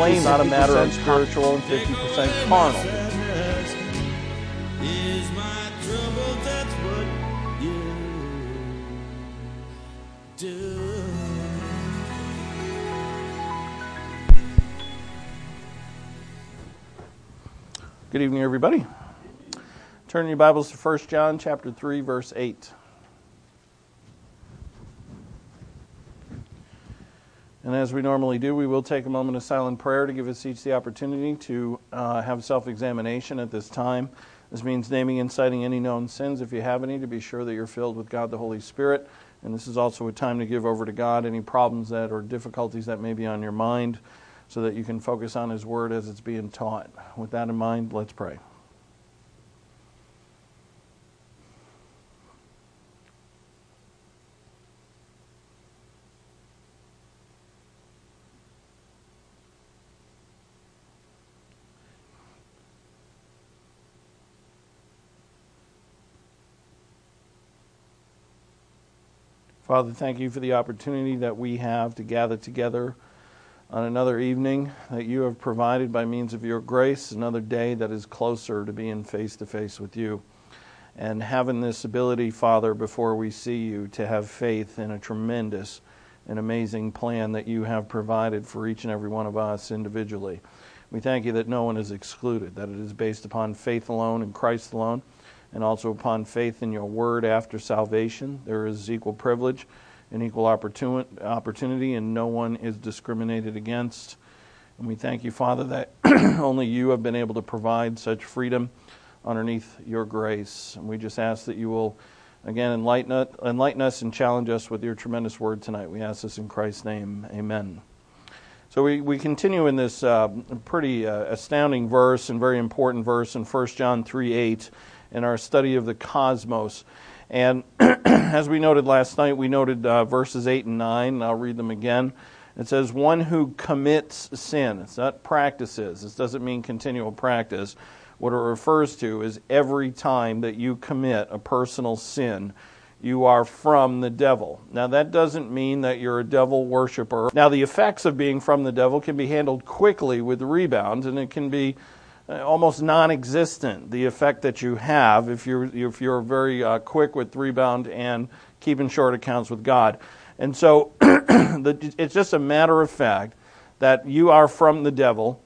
It's not a matter of spiritual and 50% carnal. Is my trouble, that's what you do. Good evening, everybody. Turn your Bibles to 1 John chapter 3, verse 8. And as we normally do, we will take a moment of silent prayer to give us each the opportunity to have self-examination at this time. This means naming and citing any known sins, if you have any, to be sure that you're filled with God the Holy Spirit. And this is also a time to give over to God any problems that or difficulties that may be on your mind, so that you can focus on His Word as it's being taught. With that in mind, let's pray. Father, thank you for the opportunity that we have to gather together on another evening that you have provided by means of your grace, another day that is closer to being face-to-face with you. And having this ability, Father, before we see you, to have faith in a tremendous and amazing plan that you have provided for each and every one of us individually. We thank you that no one is excluded, that it is based upon faith alone in Christ alone, and also upon faith in your word after salvation. There is equal privilege and equal opportunity, and no one is discriminated against. And we thank you, Father, that only you have been able to provide such freedom underneath your grace. And we just ask that you will, again, enlighten us and challenge us with your tremendous word tonight. We ask this in Christ's name. Amen. So we continue in this pretty astounding verse and very important verse in 1 John 3:8 in our study of the cosmos. And as we noted last night, we noted verses 8 and 9, and I'll read them again. It says, one who commits sin. It's not practices. This doesn't mean continual practice. What it refers to is every time that you commit a personal sin, you are from the devil. Now, that doesn't mean that you're a devil worshiper. Now, the effects of being from the devil can be handled quickly with rebound, and it can be almost non-existent, the effect that you have if you're very quick with rebound and keeping short accounts with God. And so it's just a matter of fact that you are from the devil,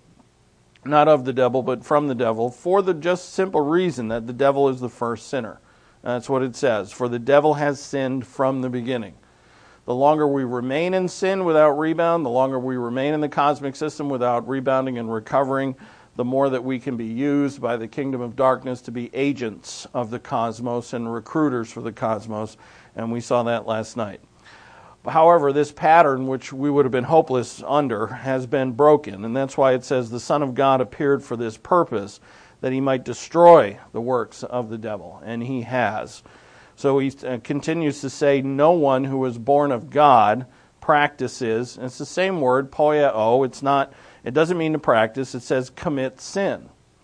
not of the devil, but from the devil, for the just simple reason that the devil is the first sinner. That's what it says. For the devil has sinned from the beginning. The longer we remain in sin without rebound, the longer we remain in the cosmic system without rebounding and recovering, the more that we can be used by the kingdom of darkness to be agents of the cosmos and recruiters for the cosmos, and we saw that last night. However, this pattern, which we would have been hopeless under, has been broken, and that's why it says the Son of God appeared for this purpose, that he might destroy the works of the devil, and he has. So he continues to say, no one who is born of God practices, and it's the same word, poieo, it doesn't mean to practice, it says commit sin.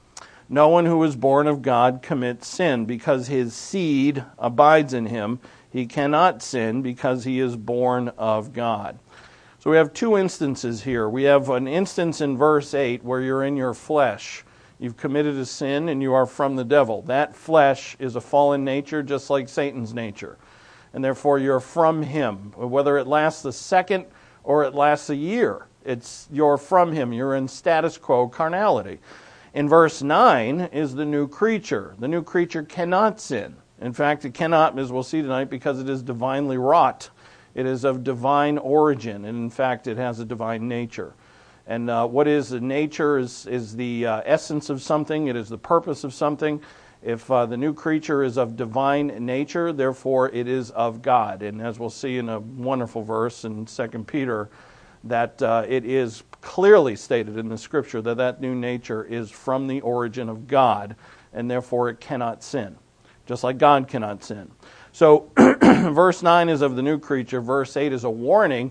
No one who is born of God commits sin, because his seed abides in him. He cannot sin because he is born of God. So we have two instances here. We have an instance in verse 8 where you're in your flesh. You've committed a sin and you are from the devil. That flesh is a fallen nature just like Satan's nature. And therefore you're from him. Whether it lasts a second or it lasts a year, you're from him. You're in status quo carnality. In verse 9 is the new creature. The new creature cannot sin. In fact, it cannot, as we'll see tonight, because it is divinely wrought. It is of divine origin, and in fact, it has a divine nature. And what is the nature is the essence of something. It is the purpose of something. If the new creature is of divine nature, therefore it is of God. And as we'll see in a wonderful verse in 2 Peter, that it is clearly stated in the Scripture that new nature is from the origin of God, and therefore it cannot sin, just like God cannot sin. So verse 9 is of the new creature. Verse 8 is a warning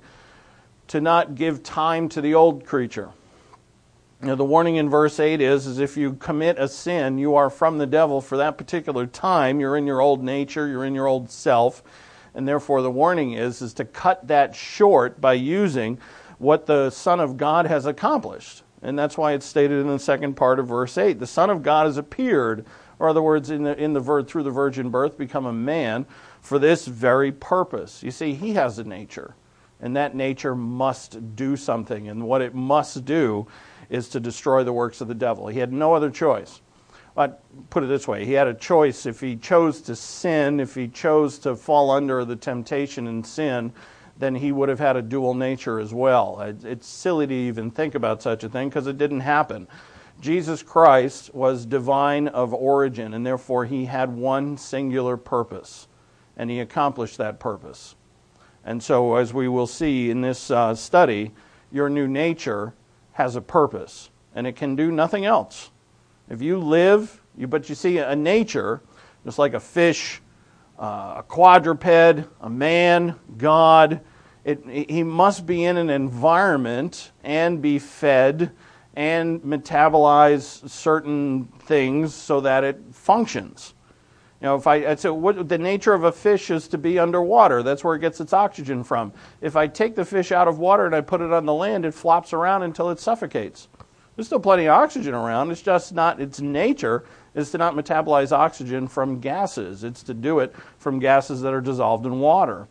to not give time to the old creature. The warning in verse 8 is if you commit a sin, you are from the devil for that particular time. You're in your old nature, you're in your old self, and therefore the warning is to cut that short by using what the Son of God has accomplished. And that's why it's stated in the second part of verse 8. The Son of God has appeared, or in other words, through the virgin birth, become a man for this very purpose. You see, he has a nature, and that nature must do something. And what it must do is to destroy the works of the devil. He had no other choice. But put it this way, he had a choice. If he chose to sin, if he chose to fall under the temptation and sin, then he would have had a dual nature as well. It's silly to even think about such a thing because it didn't happen. Jesus Christ was divine of origin, and therefore he had one singular purpose, and he accomplished that purpose. And so, as we will see in this study, your new nature has a purpose, and it can do nothing else. If you live, but you see, a nature, just like a fish, a quadruped, a man, God, he must be in an environment and be fed and metabolize certain things so that it functions. You know, I'd say what the nature of a fish is to be underwater. That's where it gets its oxygen from. If I take the fish out of water and I put it on the land, it flops around until it suffocates. There's still plenty of oxygen around. It's just not, its nature is to not metabolize oxygen from gases. It's to do it from gases that are dissolved in water.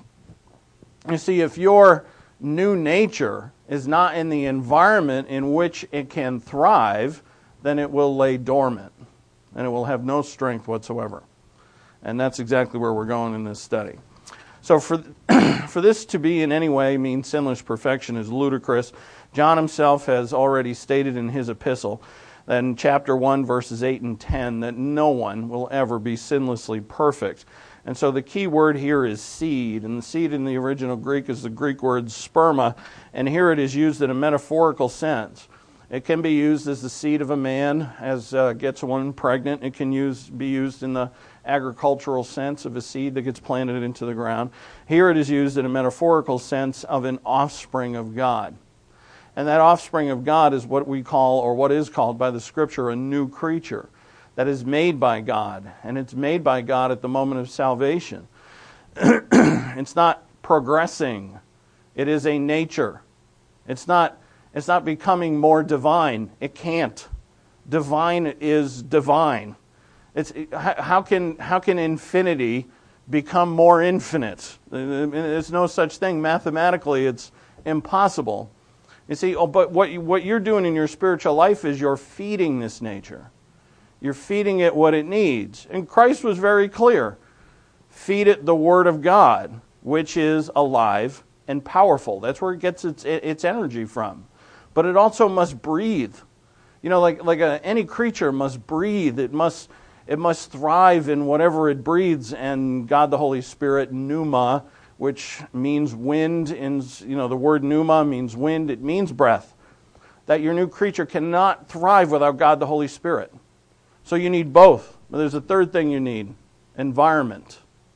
You see, if your new nature is not in the environment in which it can thrive, then it will lay dormant, and it will have no strength whatsoever. And that's exactly where we're going in this study. So for this to be in any way mean sinless perfection is ludicrous. John himself has already stated in his epistle, that in chapter 1, verses 8 and 10, that no one will ever be sinlessly perfect. And so the key word here is seed, and the seed in the original Greek is the Greek word sperma, and here it is used in a metaphorical sense. It can be used as the seed of a man as gets one pregnant. It can be used in the agricultural sense of a seed that gets planted into the ground. Here it is used in a metaphorical sense of an offspring of God. And that offspring of God is what we call, or what is called by the Scripture, a new creature that is made by God. And it's made by God at the moment of salvation. It's not progressing. It is a nature. It's not becoming more divine. It can't. Divine is divine. How can infinity become more infinite? There's no such thing. Mathematically, it's impossible. You see, but what you're doing in your spiritual life is you're feeding this nature. You're feeding it what it needs. And Christ was very clear. Feed it the Word of God, which is alive and powerful. That's where it gets its energy from. But it also must breathe. You know, any creature must breathe. It must thrive in whatever it breathes. And God the Holy Spirit, pneuma, which means wind, the word pneuma means wind, it means breath. That your new creature cannot thrive without God the Holy Spirit. So you need both. But there's a third thing you need, environment.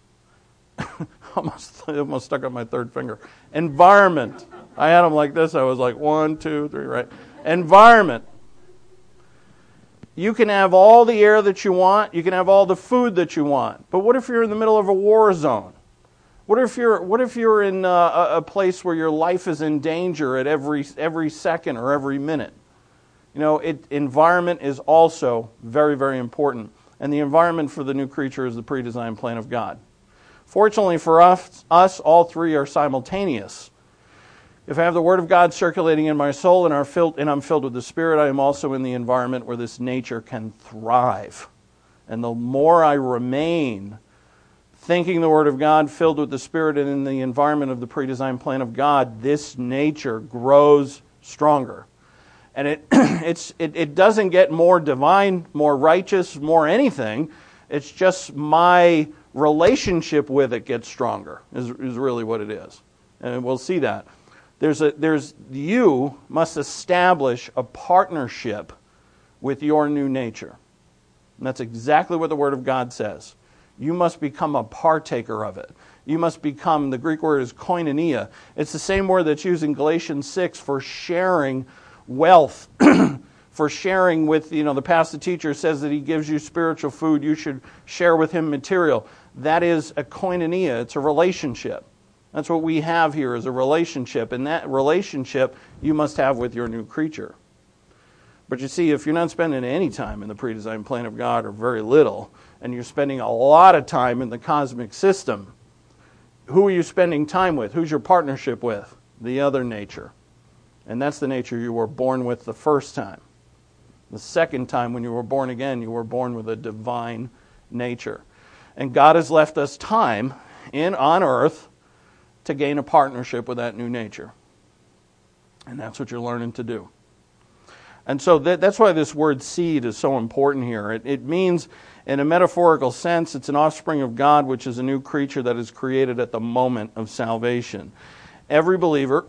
almost stuck on my third finger. Environment. I had them like this, I was like 1, 2, 3, right? Environment. You can have all the air that you want, you can have all the food that you want, but what if you're in the middle of a war zone? What if you're in a place where your life is in danger at every second or every minute? You know, environment is also very, very important. And the environment for the new creature is the pre-designed plan of God. Fortunately for us, all three are simultaneous. If I have the Word of God circulating in my soul and I'm filled with the Spirit, I am also in the environment where this nature can thrive. And the more I remain thinking the Word of God, filled with the Spirit, and in the environment of the pre-designed plan of God, this nature grows stronger. And it doesn't get more divine, more righteous, more anything. It's just my relationship with it gets stronger, is really what it is. And we'll see that. You must establish a partnership with your new nature. And that's exactly what the Word of God says. You must become a partaker of it. You must become, the Greek word is koinonia. It's the same word that's used in Galatians 6 for sharing wealth, for sharing with, the pastor teacher says that he gives you spiritual food, you should share with him material. That is a koinonia, it's a relationship. That's what we have here is a relationship, and that relationship you must have with your new creature. But you see, if you're not spending any time in the pre-designed plan of God, or very little, and you're spending a lot of time in the cosmic system, who are you spending time with? Who's your partnership with? The other nature. And that's the nature you were born with the first time. The second time, when you were born again, you were born with a divine nature. And God has left us time on earth to gain a partnership with that new nature. And that's what you're learning to do. And so that's why this word seed is so important here. It means, in a metaphorical sense, it's an offspring of God, which is a new creature that is created at the moment of salvation. Every believer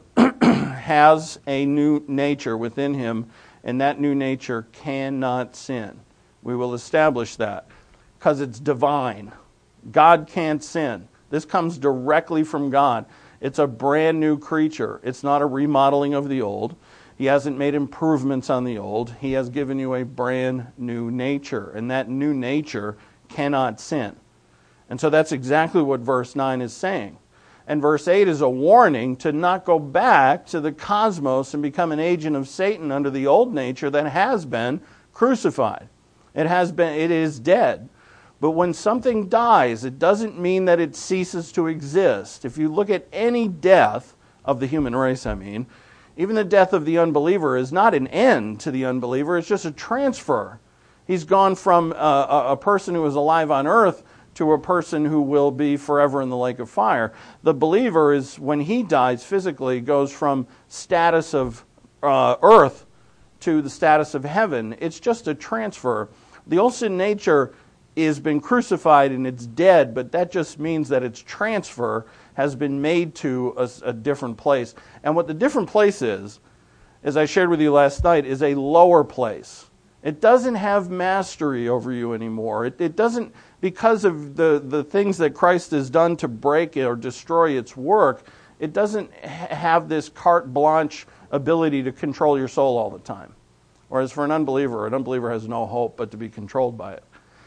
has a new nature within him, and that new nature cannot sin. We will establish that because it's divine. God can't sin. This comes directly from God. It's a brand new creature. It's not a remodeling of the old. He hasn't made improvements on the old. He has given you a brand new nature, and that new nature cannot sin. And so that's exactly what verse 9 is saying. And verse 8 is a warning to not go back to the cosmos and become an agent of Satan under the old nature that has been crucified. It is dead. But when something dies, it doesn't mean that it ceases to exist. If you look at any death of the human race, even the death of the unbeliever is not an end to the unbeliever. It's just a transfer. He's gone from a person who is alive on earth to a person who will be forever in the lake of fire. The believer is, when he dies physically, goes from status of earth to the status of heaven. It's just a transfer. The old sin nature has been crucified and it's dead, but that just means that its transfer has been made to a different place. And what the different place is, as I shared with you last night, is a lower place. It doesn't have mastery over you anymore. It doesn't, because of the things that Christ has done to break it or destroy its work, it doesn't have this carte blanche ability to control your soul all the time. Whereas for an unbeliever has no hope but to be controlled by it.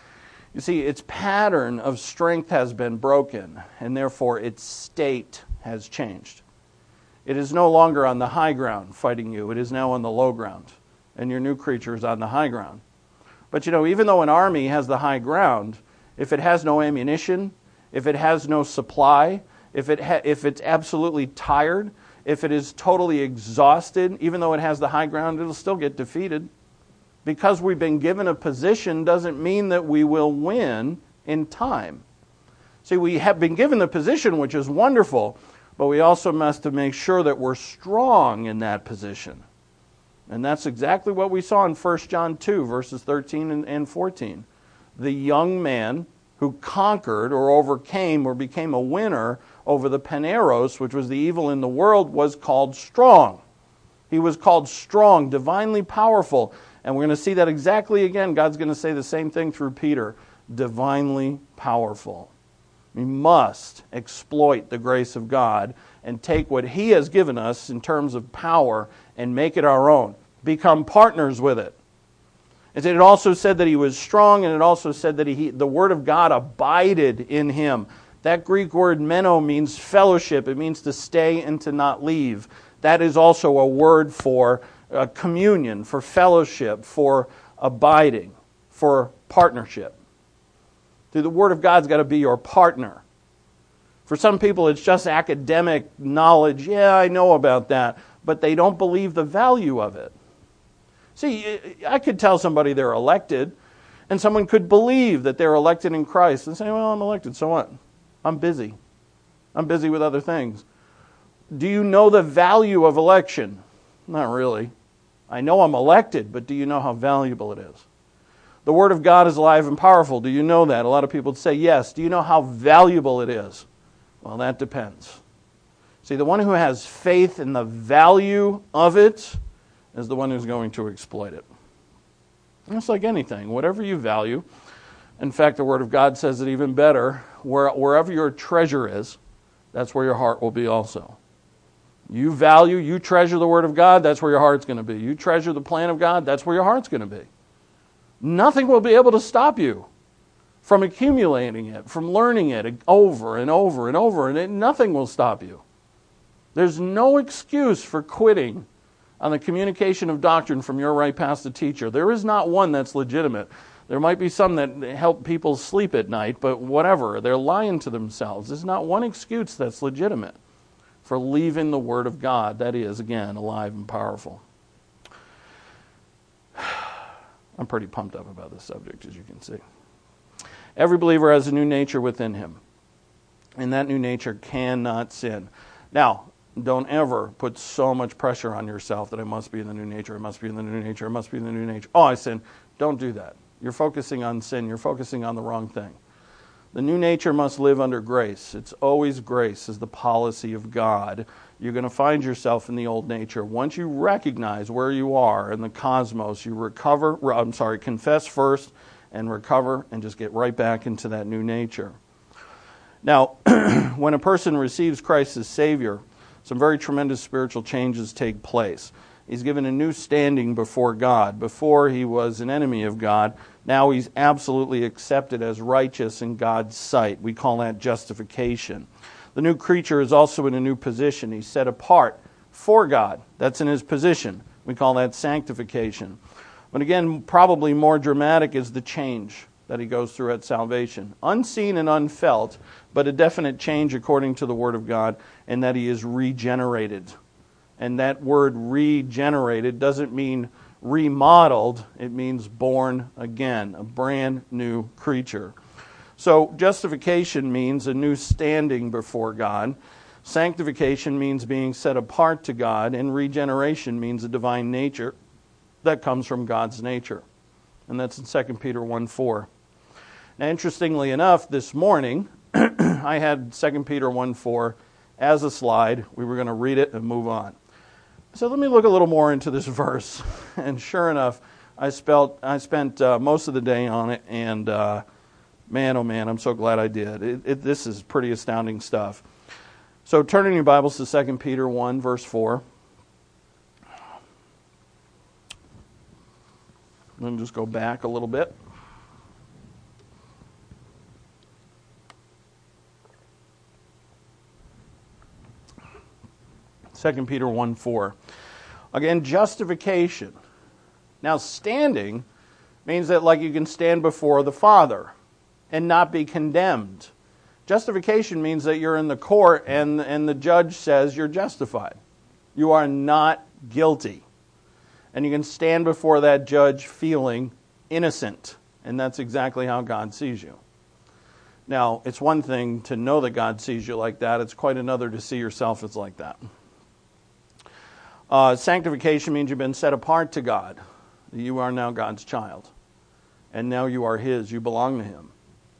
You see, its pattern of strength has been broken, and therefore its state has changed. It is no longer on the high ground fighting you. It is now on the low ground, and your new creature is on the high ground. But even though an army has the high ground, if it has no ammunition, if it has no supply, if it's absolutely tired, if it is totally exhausted, even though it has the high ground, it'll still get defeated. Because we've been given a position doesn't mean that we will win in time. See, we have been given the position, which is wonderful, but we also must make sure that we're strong in that position. And that's exactly what we saw in 1 John 2, verses 13 and 14. The young man who conquered or overcame or became a winner over the Paneros, which was the evil in the world, was called strong. He was called strong, divinely powerful. And we're going to see that exactly again. God's going to say the same thing through Peter. Divinely powerful. We must exploit the grace of God and take what He has given us in terms of power and make it our own. Become partners with it. And it also said that he was strong, and it also said that the Word of God abided in him. That Greek word meno means fellowship. It means to stay and to not leave. That is also a word for communion, for fellowship, for abiding, for partnership. The Word of God's got to be your partner. For some people, it's just academic knowledge. Yeah, I know about that. But they don't believe the value of it. See, I could tell somebody they're elected, and someone could believe that they're elected in Christ and say, well, I'm elected, so what? I'm busy. I'm busy with other things. Do you know the value of election? Not really. I know I'm elected, but do you know how valuable it is? The Word of God is alive and powerful. Do you know that? A lot of people would say yes. Do you know how valuable it is? Well, that depends. See, the one who has faith in the value of it is the one who's going to exploit it. It's like anything. Whatever you value. In fact, the Word of God says it even better. Wherever your treasure is, that's where your heart will be also. You treasure the Word of God, that's where your heart's going to be. You treasure the plan of God, that's where your heart's going to be. Nothing will be able to stop you from accumulating it, from learning it over and over and over, and nothing will stop you. There's no excuse for quitting on the communication of doctrine from your right past teacher. There is not one that's legitimate. There might be some that help people sleep at night, but whatever. They're lying to themselves. There's not one excuse that's legitimate for leaving the Word of God that is, again, alive and powerful. I'm pretty pumped up about this subject, as you can see. Every believer has a new nature within him, and that new nature cannot sin. Now, don't ever put so much pressure on yourself that I must be in the new nature, I must be in the new nature, I must be in the new nature. Oh, I sin. Don't do that. You're focusing on sin. You're focusing on the wrong thing. The new nature must live under grace. It's always grace is the policy of God. You're going to find yourself in the old nature. Once you recognize where you are in the cosmos, you confess first and recover and just get right back into that new nature. Now, when a person receives Christ as Savior, some very tremendous spiritual changes take place. He's given a new standing before God. Before he was an enemy of God. Now he's absolutely accepted as righteous in God's sight. We call that justification. The new creature is also in a new position. He's set apart for God. That's in his position. We call that sanctification. But again, probably more dramatic is the change that he goes through at salvation. Unseen and unfelt, but a definite change according to the Word of God, and that he is regenerated. And that word regenerated doesn't mean remodeled. It means born again, a brand new creature. So justification means a new standing before God. Sanctification means being set apart to God. And regeneration means a divine nature that comes from God's nature. And that's in 2 Peter 1:4. Now, interestingly enough, this morning, I had 2 Peter 1:4 as a slide. We were going to read it and move on. So let me look a little more into this verse. And sure enough, I spent most of the day on it, and man, oh man, I'm so glad I did. This is pretty astounding stuff. So turn in your Bibles to 2 Peter 1, verse 4. Let me just go back a little bit. Second Peter 1:4. Again, justification. Now, standing means that like you can stand before the Father and not be condemned. Justification means that you're in the court and the judge says you're justified. You are not guilty. And you can stand before that judge feeling innocent. And that's exactly how God sees you. Now, it's one thing to know that God sees you like that. It's quite another to see yourself as like that. Sanctification means you've been set apart to God. You are now God's child. And now you are His. You belong to Him.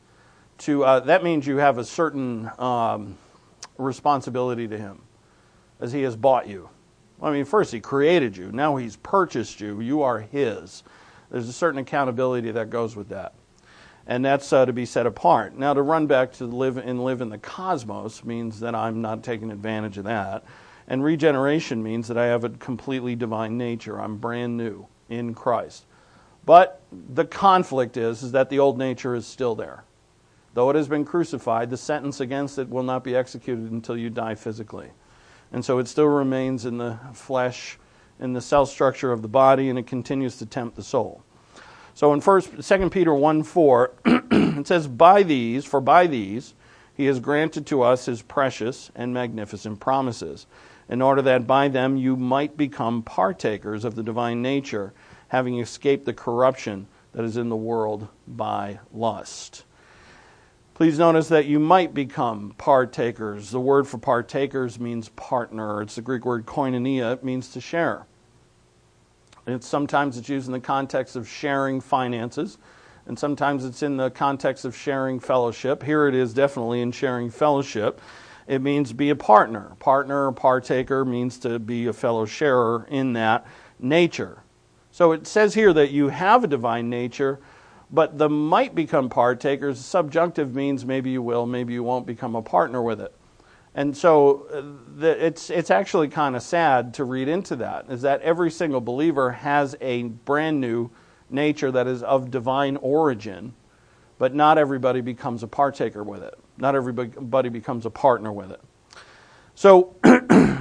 That means you have a certain responsibility to Him, as He has bought you. I mean, first He created you. Now He's purchased you. You are His. There's a certain accountability that goes with that. And that's to be set apart. Now, to run back to live in the cosmos means that I'm not taking advantage of that. And regeneration means that I have a completely divine nature. I'm brand new in Christ. But the conflict is that the old nature is still there. Though it has been crucified, the sentence against it will not be executed until you die physically. And so it still remains in the flesh, in the cell structure of the body, and it continues to tempt the soul. So in 2 Peter 1:4, it says, by these, He has granted to us His precious and magnificent promises, in order that by them you might become partakers of the divine nature, having escaped the corruption that is in the world by lust. Please notice that you might become partakers. The word for partakers means partner. It's the Greek word koinonia. It means to share. Sometimes it's used in the context of sharing finances, and sometimes it's in the context of sharing fellowship. Here it is definitely in sharing fellowship. It means be a partner. Partner or partaker means to be a fellow sharer in that nature. So it says here that you have a divine nature, but the might become partakers. Subjunctive means maybe you will, maybe you won't become a partner with it. And so it's actually kind of sad to read into that, is that every single believer has a brand new nature that is of divine origin, but not everybody becomes a partaker with it. Not everybody becomes a partner with it. So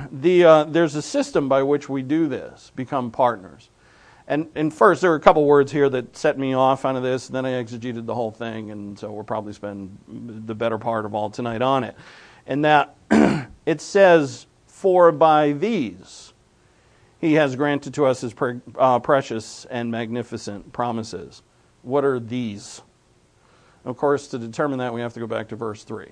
there's a system by which we do this, become partners. And first, there are a couple words here that set me off out of this, and then I exegeted the whole thing, and so we'll probably spend the better part of all tonight on it. And that it says, "For by these he has granted to us his precious and magnificent promises." What are these? Of course, to determine that, we have to go back to verse 3.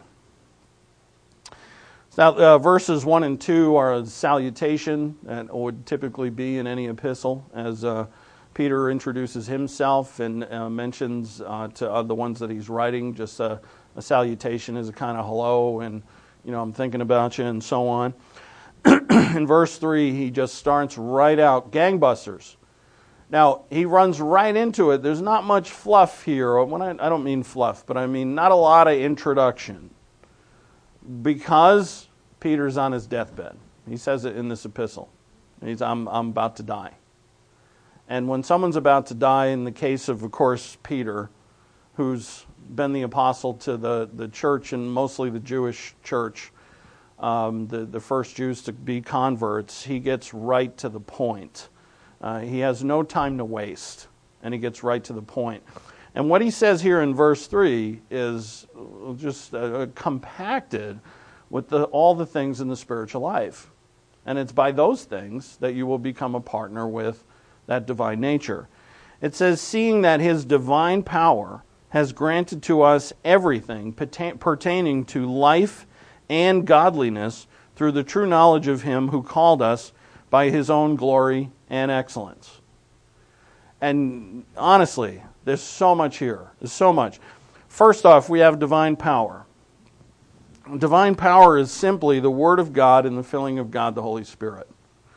Now, verses 1 and 2 are a salutation that would typically be in any epistle, as Peter introduces himself and mentions to the ones that he's writing, just a salutation is a kind of hello, and I'm thinking about you, and so on. In verse 3, he just starts right out, gangbusters. Now, he runs right into it. There's not much fluff here. I don't mean fluff, but I mean not a lot of introduction. Because Peter's on his deathbed. He says it in this epistle. I'm about to die. And when someone's about to die, in the case of course, Peter, who's been the apostle to the church, and mostly the Jewish church, the first Jews to be converts, he gets right to the point. He has no time to waste, and he gets right to the point. And what he says here in verse 3 is just compacted with all the things in the spiritual life. And it's by those things that you will become a partner with that divine nature. It says, "Seeing that his divine power has granted to us everything pertaining to life and godliness through the true knowledge of him who called us by his own glory and excellence." And honestly, there's so much here. There's so much. First off, we have divine power. Divine power is simply the Word of God and the filling of God, the Holy Spirit.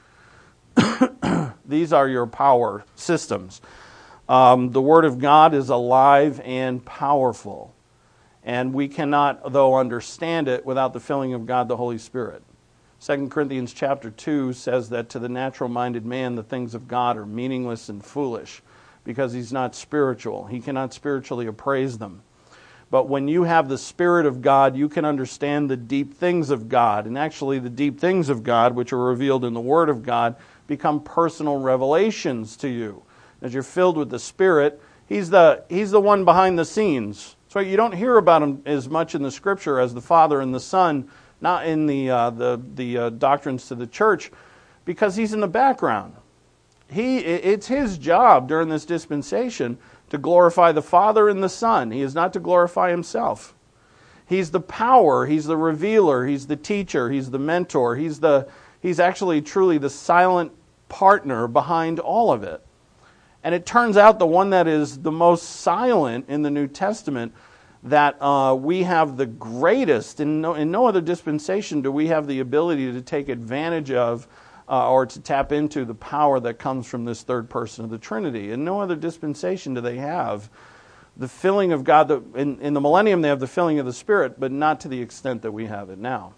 These are your power systems. The Word of God is alive and powerful. And we cannot, though, understand it without the filling of God, the Holy Spirit. 2 Corinthians chapter 2 says that to the natural-minded man, the things of God are meaningless and foolish because he's not spiritual. He cannot spiritually appraise them. But when you have the Spirit of God, you can understand the deep things of God. And actually, the deep things of God, which are revealed in the Word of God, become personal revelations to you. As you're filled with the Spirit, He's the one behind the scenes. So you don't hear about Him as much in the Scripture as the Father and the Son, not in the doctrines to the church, because He's in the background. It's His job during this dispensation to glorify the Father and the Son. He is not to glorify Himself. He's the power, He's the revealer, He's the teacher, He's the mentor, He's actually truly the silent partner behind all of it. And it turns out the one that is the most silent in the New Testament, that we have the greatest, in no other dispensation do we have the ability to take advantage of or to tap into the power that comes from this third person of the Trinity. In no other dispensation do they have the filling of God. In the millennium they have the filling of the Spirit, but not to the extent that we have it now.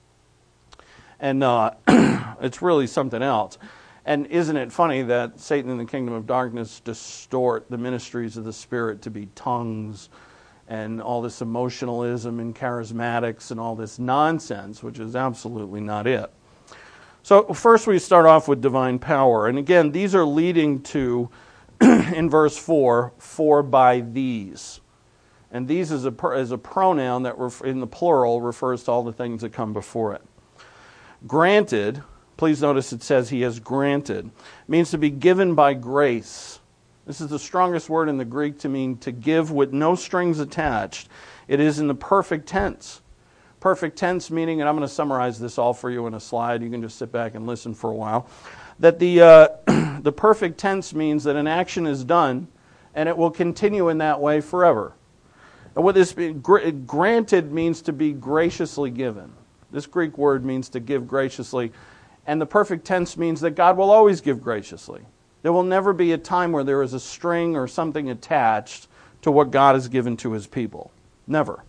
And it's really something else. And isn't it funny that Satan and the kingdom of darkness distort the ministries of the Spirit to be tongues and all this emotionalism and charismatics and all this nonsense, which is absolutely not it. So first we start off with divine power. And again, these are leading to, in verse 4, "for by these." And these is a pronoun that in the plural refers to all the things that come before it. Granted, please notice it says He has granted. It means to be given by grace. This is the strongest word in the Greek to mean to give with no strings attached. It is in the perfect tense. Perfect tense meaning, and I'm going to summarize this all for you in a slide. You can just sit back and listen for a while. That the perfect tense means that an action is done and it will continue in that way forever. And what this granted means to be graciously given. This Greek word means to give graciously. And the perfect tense means that God will always give graciously. There will never be a time where there is a string or something attached to what God has given to His people. Never.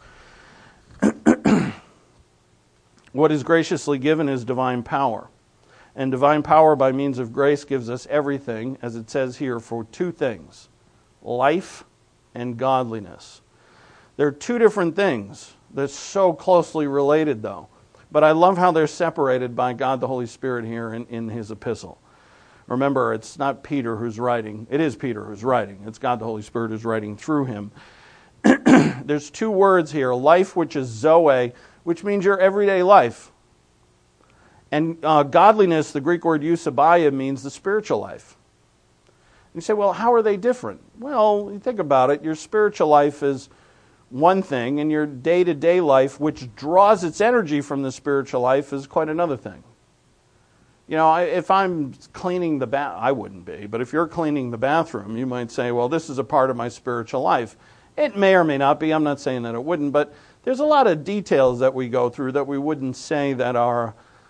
What is graciously given is divine power. And divine power by means of grace gives us everything, as it says here, for two things: life and godliness. They're two different things. They're so closely related, though. But I love how they're separated by God the Holy Spirit here in his epistle. Remember, it's not Peter who's writing. It is Peter who's writing. It's God the Holy Spirit who's writing through him. There's two words here, life, which is Zoe, which means your everyday life. And godliness, the Greek word eusebeia, means the spiritual life. You say, well, how are they different? Well, you think about it. Your spiritual life is one thing, and your day-to-day life, which draws its energy from the spiritual life, is quite another thing. You know, if I'm cleaning the bath, I wouldn't be, but if you're cleaning the bathroom, you might say, well, this is a part of my spiritual life. It may or may not be. I'm not saying that it wouldn't, but there's a lot of details that we go through that we wouldn't say that are,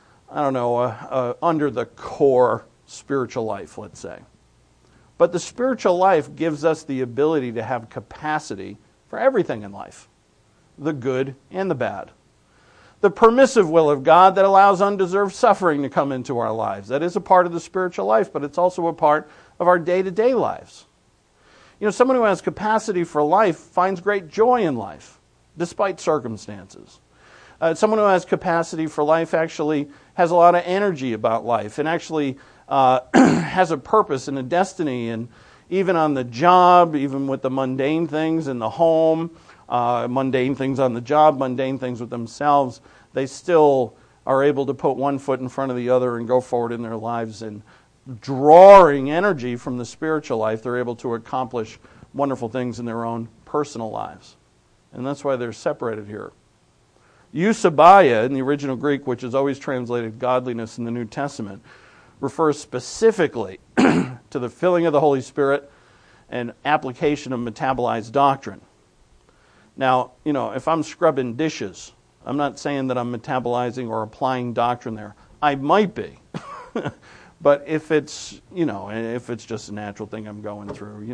under the core spiritual life, let's say. But the spiritual life gives us the ability to have capacity for everything in life, the good and the bad. The permissive will of God that allows undeserved suffering to come into our lives. That is a part of the spiritual life, but it's also a part of our day-to-day lives. You know, someone who has capacity for life finds great joy in life, despite circumstances. Someone who has capacity for life actually has a lot of energy about life and actually has a purpose and a destiny, and even on the job, even with the mundane things in the home, mundane things on the job, mundane things with themselves, they still are able to put one foot in front of the other and go forward in their lives, and drawing energy from the spiritual life, they're able to accomplish wonderful things in their own personal lives. And that's why they're separated here. Eusebeia in the original Greek, which is always translated godliness in the New Testament, refers specifically to the filling of the Holy Spirit and application of metabolized doctrine. Now, you know, if I'm scrubbing dishes, I'm not saying that I'm metabolizing or applying doctrine there. I might be. But if it's, if it's just a natural thing I'm going through,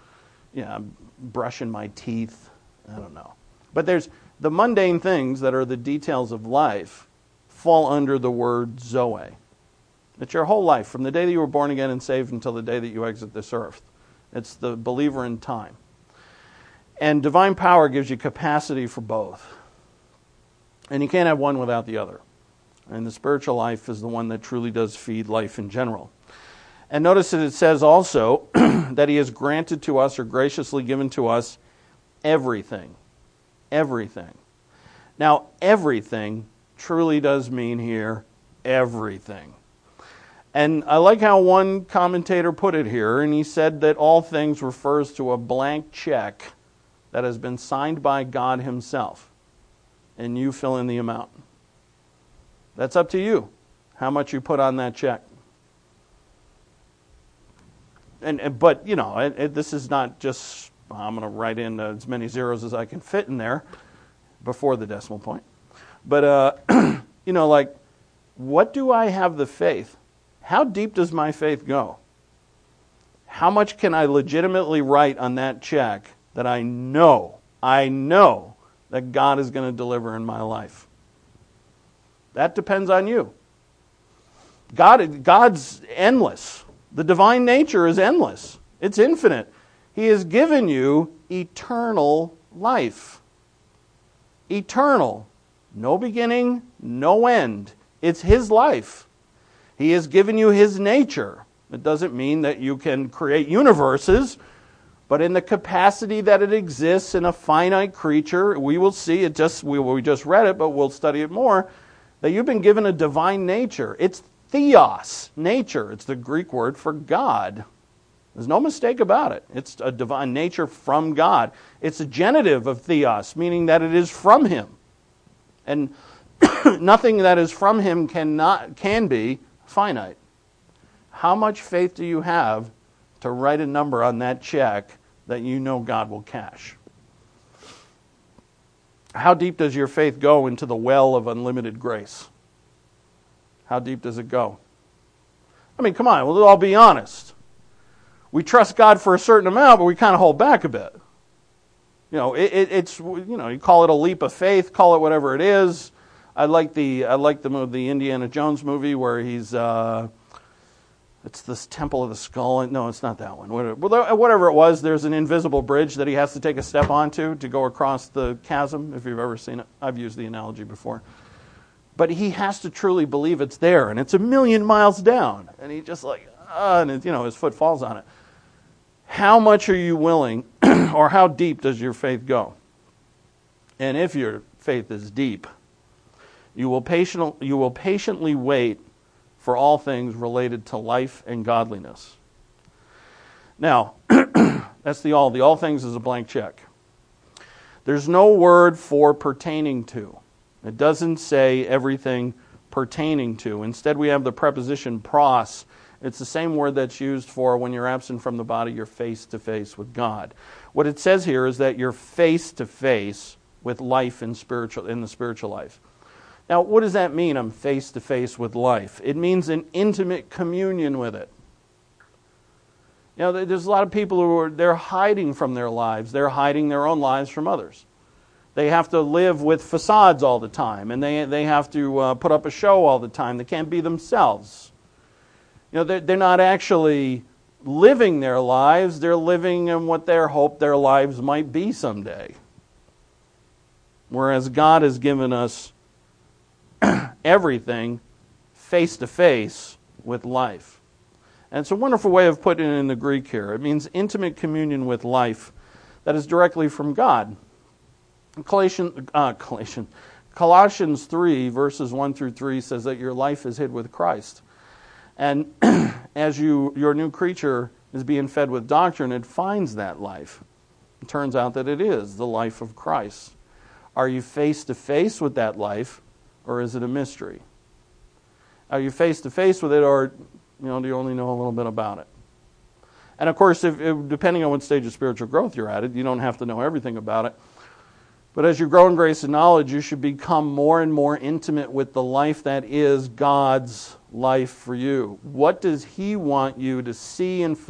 I'm brushing my teeth, I don't know. But there's the mundane things that are the details of life fall under the word Zoe. It's your whole life, from the day that you were born again and saved until the day that you exit this earth. It's the believer in time. And divine power gives you capacity for both. And you can't have one without the other. And the spiritual life is the one that truly does feed life in general. And notice that it says also that he has granted to us, or graciously given to us, everything. Everything. Now, everything truly does mean here everything. And I like how one commentator put it here, and he said that all things refers to a blank check that has been signed by God himself. And you fill in the amount. That's up to you, how much you put on that check. But this is not just, I'm going to write in as many zeros as I can fit in there before the decimal point. But, what do I have the faith? How deep does my faith go? How much can I legitimately write on that check that I know that God is going to deliver in my life? That depends on you. God's endless. The divine nature is endless. It's infinite. He has given you eternal life. Eternal. No beginning, no end. It's His life. He has given you His nature. It doesn't mean that you can create universes, but in the capacity that it exists in a finite creature, we will see it we just read it, but we'll study it more, that you've been given a divine nature. It's theos, nature. It's the Greek word for God. There's no mistake about it. It's a divine nature from God. It's a genitive of theos, meaning that it is from Him. And nothing that is from Him can be finite. How much faith do you have to write a number on that check that you know God will cash? How deep does your faith go into the well of unlimited grace? How deep does it go? I mean, come on, we'll all be honest. We trust God for a certain amount, but we kind of hold back a bit. It's you call it a leap of faith, call it whatever it is. I like the Indiana Jones movie where he's it's this Temple of the Skull. No, it's not that one. Whatever it was, there's an invisible bridge that he has to take a step onto to go across the chasm, if you've ever seen it. I've used the analogy before. but he has to truly believe it's there, and it's 1,000,000 miles down, and he just like, and his foot falls on it. How much are you willing, or how deep does your faith go? And if your faith is deep, you will patiently wait for all things related to life and godliness. Now, that's the all. The all things is a blank check. There's no word for pertaining to. It doesn't say everything pertaining to. Instead, we have the preposition pros. It's the same word that's used for when you're absent from the body, you're face to face with God. What it says here is that you're face to face with life in the spiritual life. Now, what does that mean? I'm face to face with life. It means an intimate communion with it. There's a lot of people who they're hiding from their lives. They're hiding their own lives from others. They have to live with facades all the time, and they have to put up a show all the time. They can't be themselves. They're not actually living their lives. They're living in what they hope their lives might be someday. Whereas God has given us everything face to face with life. And it's a wonderful way of putting it in the Greek here. It means intimate communion with life that is directly from God. Colossians 3, verses 1 through 3 says that your life is hid with Christ. And as your new creature is being fed with doctrine, it finds that life. It turns out that it is the life of Christ. Are you face to face with that life, or is it a mystery? Are you face to face with it, or do you only know a little bit about it? And of course, if depending on what stage of spiritual growth you're at, you don't have to know everything about it. But as you grow in grace and knowledge, you should become more and more intimate with the life that is God's life for you. What does He want you to see and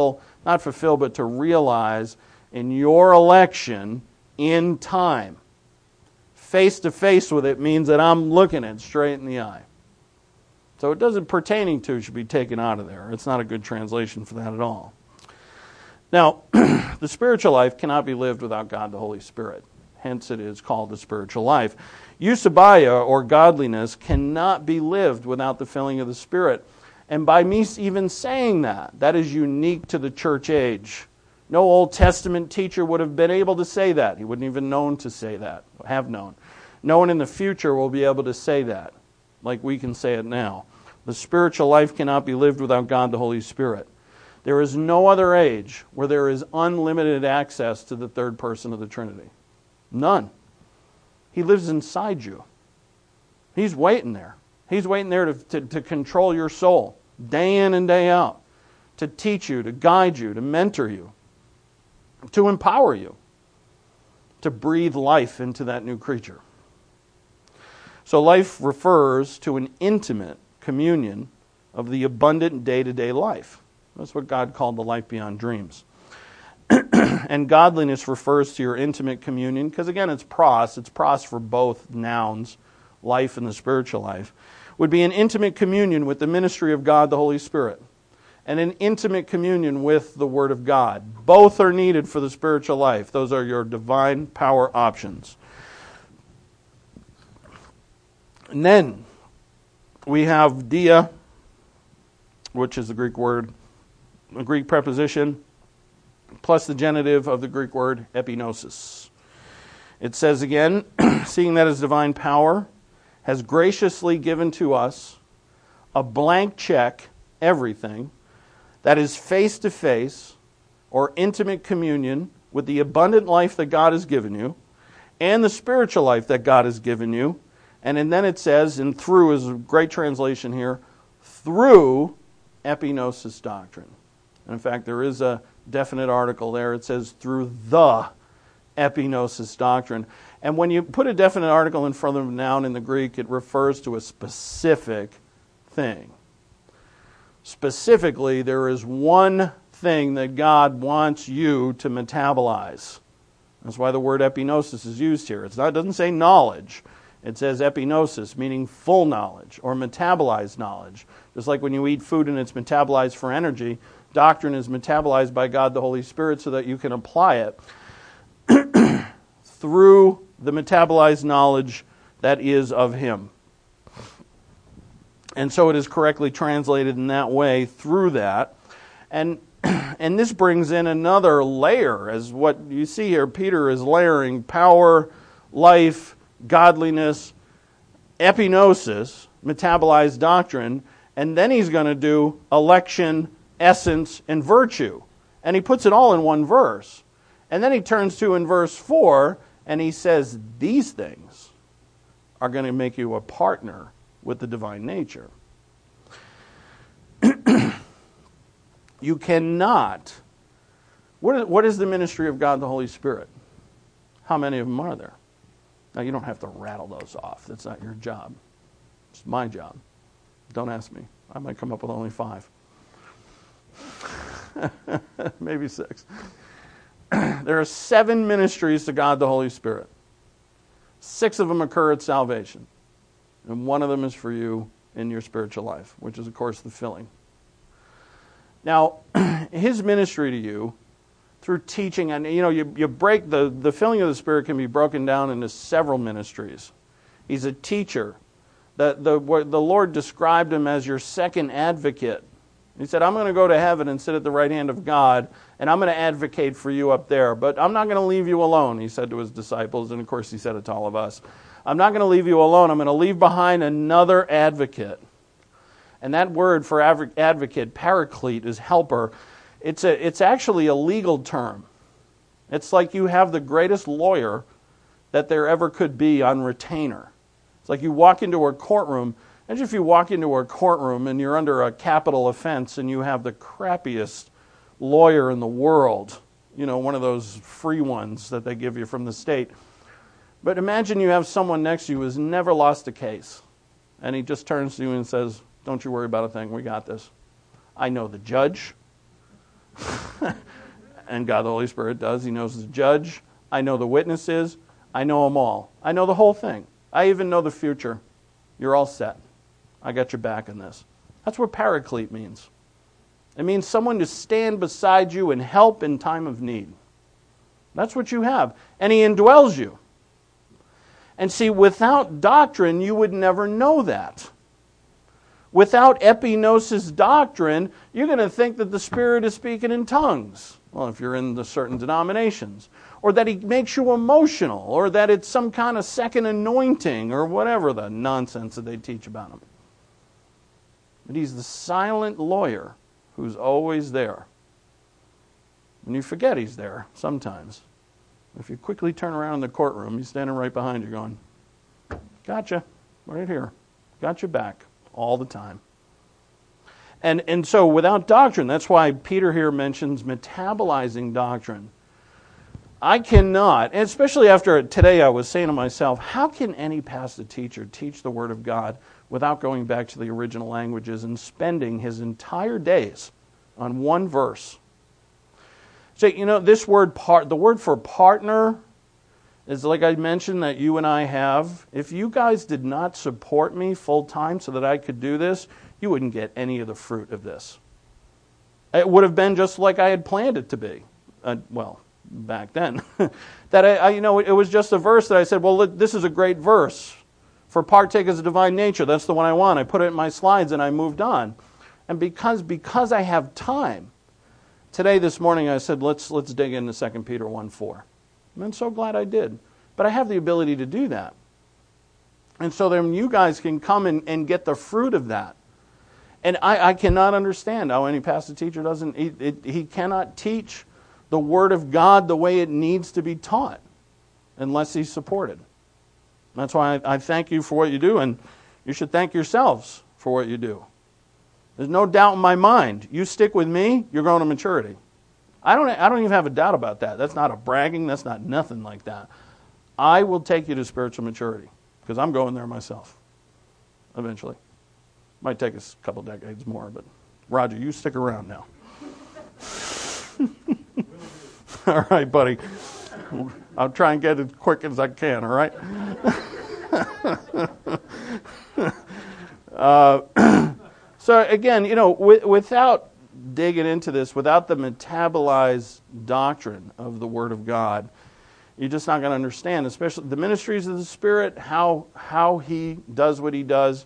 but to realize in your election in time? Face to face with it means that I'm looking it straight in the eye. So it doesn't pertaining to should be taken out of there. It's not a good translation for that at all. Now, the spiritual life cannot be lived without God the Holy Spirit. Hence it is called the spiritual life. Eusebia, or godliness, cannot be lived without the filling of the Spirit. And by me even saying that is unique to the church age. No Old Testament teacher would have been able to say that. He wouldn't even known to say that, have known. No one in the future will be able to say that, like we can say it now. The spiritual life cannot be lived without God the Holy Spirit. There is no other age where there is unlimited access to the third person of the Trinity. None. He lives inside you. He's waiting there. He's waiting there to control your soul day in and day out, to teach you, to guide you, to mentor you, to empower you, to breathe life into that new creature. So life refers to an intimate communion of the abundant day-to-day life. That's what God called the life beyond dreams. And godliness refers to your intimate communion, because again, it's pros for both nouns, life and the spiritual life, would be an intimate communion with the ministry of God, the Holy Spirit, and an intimate communion with the Word of God. Both are needed for the spiritual life. Those are your divine power options. And then we have dia, which is the Greek word, a Greek preposition, plus the genitive of the Greek word epinosis. It says again, seeing that His divine power has graciously given to us a blank check, everything, that is face-to-face or intimate communion with the abundant life that God has given you and the spiritual life that God has given you. And then it says, and through is a great translation here, through epinosis doctrine. And in fact, there is a definite article there. It says through the epinosis doctrine. And when you put a definite article in front of a noun in the Greek, it refers to a specific thing. Specifically, there is one thing that God wants you to metabolize. That's why the word epinosis is used here. It doesn't say knowledge. It says epinosis, meaning full knowledge or metabolized knowledge. Just like when you eat food and it's metabolized for energy, doctrine is metabolized by God the Holy Spirit so that you can apply it through the metabolized knowledge that is of Him. And so it is correctly translated in that way through that. And this brings in another layer, as what you see here. Peter is layering power, life, godliness, epinosis, metabolized doctrine, and then he's going to do election, essence, and virtue. And he puts it all in one verse. And then he turns to in verse 4, and he says, these things are going to make you a partner with the divine nature. You cannot. What is the ministry of God the Holy Spirit? How many of them are there? Now, you don't have to rattle those off. That's not your job. It's my job. Don't ask me. I might come up with only 5. Maybe 6. There are 7 ministries to God the Holy Spirit. 6 of them occur at salvation. And one of them is for you in your spiritual life, which is, of course, the filling. Now, his ministry to you through teaching, and you break the filling of the Spirit can be broken down into several ministries. He's a teacher. The Lord described him as your second advocate. He said, I'm going to go to heaven and sit at the right hand of God, and I'm going to advocate for you up there. But I'm not going to leave you alone, he said to his disciples, and of course he said it to all of us. I'm not going to leave you alone. I'm going to leave behind another advocate. And that word for advocate, paraclete, is helper. It's actually a legal term. It's like you have the greatest lawyer that there ever could be on retainer. It's like you walk into a courtroom. Imagine if you walk into a courtroom and you're under a capital offense and you have the crappiest lawyer in the world. One of those free ones that they give you from the state. But imagine you have someone next to you who has never lost a case. And he just turns to you and says, don't you worry about a thing, we got this. I know the judge. And God the Holy Spirit does. He knows the judge. I know the witnesses. I know them all. I know the whole thing. I even know the future. You're all set. I got your back in this. That's what paraclete means. It means someone to stand beside you and help in time of need. That's what you have. And he indwells you. And see, without doctrine, you would never know that. Without epinosis doctrine, you're going to think that the Spirit is speaking in tongues. Well, if you're in the certain denominations. Or that he makes you emotional. Or that it's some kind of second anointing. Or whatever the nonsense that they teach about him. But he's the silent lawyer who's always there. And you forget he's there sometimes. If you quickly turn around in the courtroom, he's standing right behind you going, gotcha, right here. Got your back all the time. And so without doctrine, that's why Peter here mentions metabolizing doctrine. I cannot, and especially after today I was saying to myself, how can any pastor teacher teach the Word of God without going back to the original languages and spending his entire days on one verse? So, this word, the word for partner is like I mentioned that you and I have. If you guys did not support me full time so that I could do this, you wouldn't get any of the fruit of this. It would have been just like I had planned it to be. Back then. That it was just a verse that I said, well, this is a great verse. For partake as a divine nature, that's the one I want. I put it in my slides and I moved on. And because I have time, today, this morning, I said, let's dig into 2 Peter 1:4. I'm so glad I did. But I have the ability to do that. And so then you guys can come and get the fruit of that. And I cannot understand how any pastor teacher doesn't, he cannot teach the Word of God the way it needs to be taught unless he's supported. That's why I thank you for what you do, and you should thank yourselves for what you do. There's no doubt in my mind. You stick with me, you're growing to maturity. I don't even have a doubt about that. That's not a bragging. That's not nothing like that. I will take you to spiritual maturity because I'm going there myself eventually. Might take us a couple decades more, but Roger, you stick around now. All right, buddy. I'll try and get it as quick as I can, all right? So again, without digging into this, without the metabolized doctrine of the Word of God, you're just not going to understand, especially the ministries of the Spirit, how He does what He does,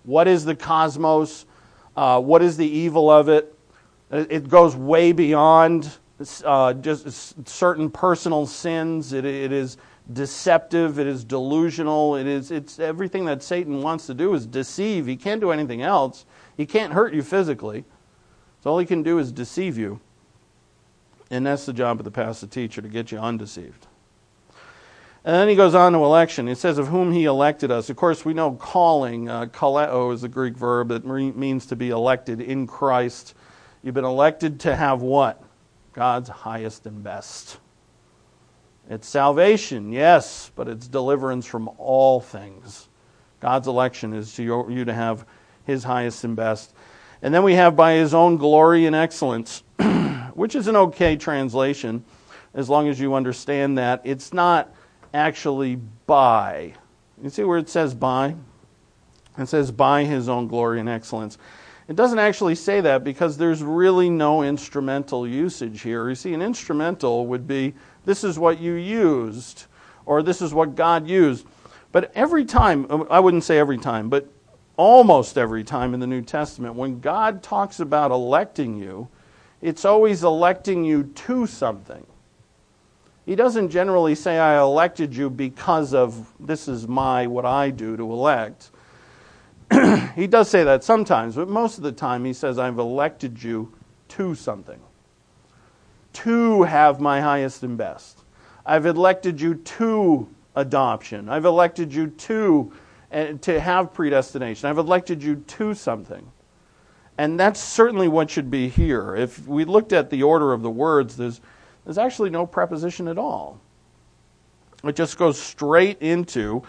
What is the cosmos? What is the evil of it? It goes way beyond just certain personal sins. It is deceptive. It is delusional. It's everything that Satan wants to do is deceive. He can't do anything else. He can't hurt you physically. So all he can do is deceive you. And that's the job of the pastor teacher, to get you undeceived. And then he goes on to election. It says, of whom he elected us. Of course, we know calling, kaleo is a Greek verb that means to be elected in Christ. You've been elected to have what? God's highest and best. It's salvation, yes, but it's deliverance from all things. God's election is to you to have his highest and best. And then we have by his own glory and excellence, which is an okay translation, as long as you understand that. It's not actually by. You see where it says by? It says by his own glory and excellence. It doesn't actually say that because there's really no instrumental usage here. You see, an instrumental would be, this is what you used, or this is what God used. But every time, I wouldn't say every time, but almost every time in the New Testament, when God talks about electing you, it's always electing you to something. He doesn't generally say, I elected you because of this is what I do to elect. He does say that sometimes, but most of the time he says, I've elected you to something. To have my highest and best. I've elected you to adoption. I've elected you to have predestination. I've elected you to something. And that's certainly what should be here. If we looked at the order of the words, there's actually no preposition at all. It just goes straight into,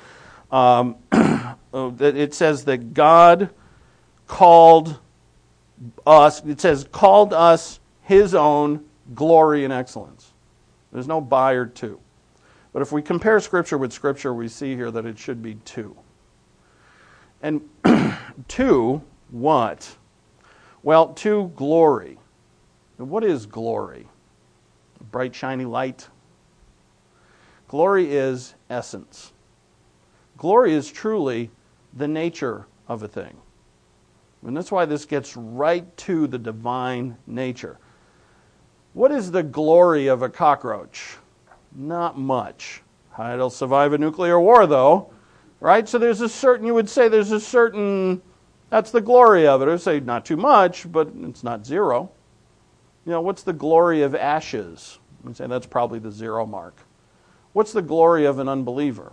it says that God called us, it says called us his own glory and excellence. There's no by or to. But if we compare Scripture with Scripture, we see here that it should be to. And to what? Well, to glory. And what is glory? A bright, shiny light. Glory is essence. Glory is truly the nature of a thing. And that's why this gets right to the divine nature. What is the glory of a cockroach? Not much. It'll survive a nuclear war, though. Right? So there's a certain, you would say there's a certain, that's the glory of it. I would say not too much, but it's not zero. You know, what's the glory of ashes? I would say that's probably the zero mark. What's the glory of an unbeliever?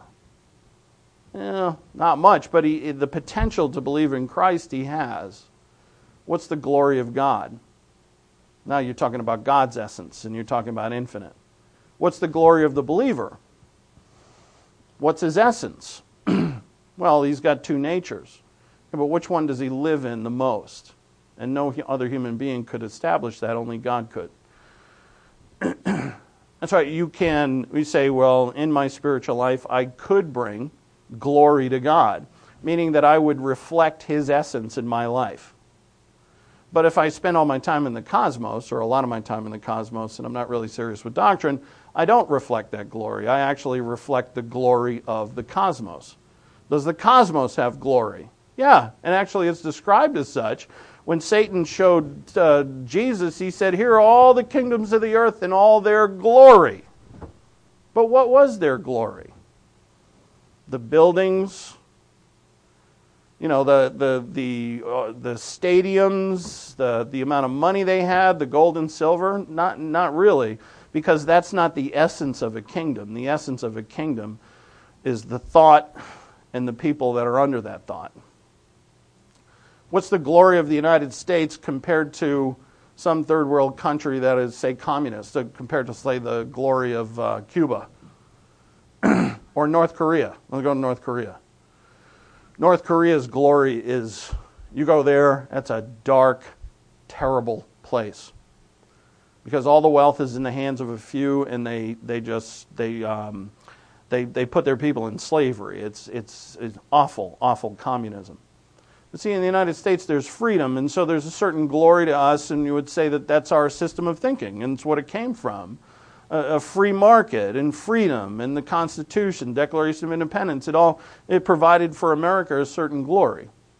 Not much, but the potential to believe in Christ he has. What's the glory of God? Now you're talking about God's essence, and you're talking about infinite. What's the glory of the believer? What's his essence? Well, he's got two natures. But which one does he live in the most? And no other human being could establish that, only God could. That's right, we say, well, in my spiritual life, I could bring glory to God, meaning that I would reflect his essence in my life. But if I spend all my time in the cosmos, or a lot of my time in the cosmos, and I'm not really serious with doctrine, I don't reflect that glory. I actually reflect the glory of the cosmos. Does the cosmos have glory? Yeah, and actually it's described as such. When Satan showed Jesus, he said, here are all the kingdoms of the earth in all their glory. But what was their glory? The buildings, you know, the stadiums, the amount of money they had, the gold and silver? Not really, because that's not the essence of a kingdom. The essence of a kingdom is the thought and the people that are under that thought. What's the glory of the United States compared to some third world country that is, say, communist, compared to, say, the glory of Cuba? Or North Korea. Let's go to North Korea. North Korea's glory is, you go there, that's a dark, terrible place. Because all the wealth is in the hands of a few, and they put their people in slavery. It's awful, awful communism. But see, in the United States, there's freedom, and so there's a certain glory to us, and you would say that that's our system of thinking, and it's what it came from. A free market and freedom and the Constitution, Declaration of Independence, it provided for America a certain glory.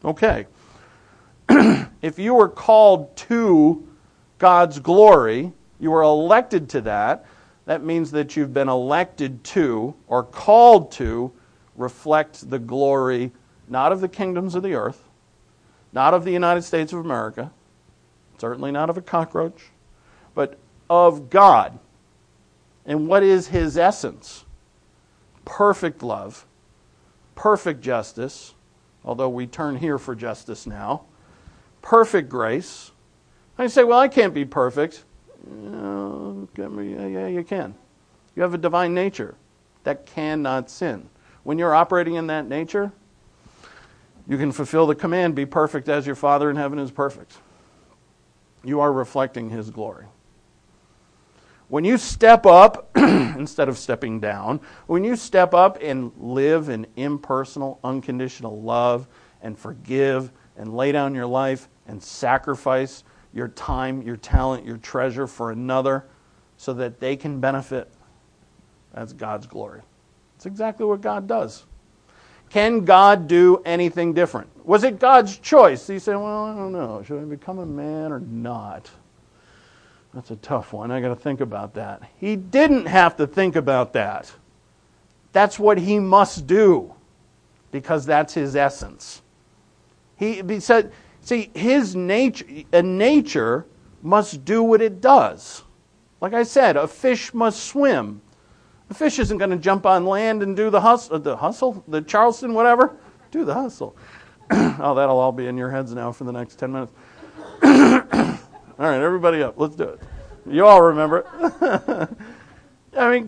Okay. If you were called to God's glory, you were elected to that, that means that you've been elected to or called to reflect the glory not of the kingdoms of the earth, not of the United States of America, certainly not of a cockroach, but of God. And what is His essence? Perfect love, perfect justice, although we turn here for justice now, perfect grace. I say, well, I can't be perfect. Yeah, you can. You have a divine nature that cannot sin. When you're operating in that nature, you can fulfill the command, be perfect as your Father in heaven is perfect. You are reflecting His glory. When you step up, instead of stepping down, when you step up and live in impersonal, unconditional love and forgive and lay down your life and sacrifice your time, your talent, your treasure for another so that they can benefit, that's God's glory. It's exactly what God does. Can God do anything different? Was it God's choice? You say, well, I don't know. Should I become a man or not? That's a tough one. I got to think about that. He didn't have to think about that. That's what He must do because that's His essence. He said, see, His nature must do what it does. Like I said, a fish must swim. A fish isn't going to jump on land and do the hustle, Charleston, whatever. Do the hustle. Oh, that'll all be in your heads now for the next 10 minutes. All right, everybody up. Let's do it. You all remember it. I mean,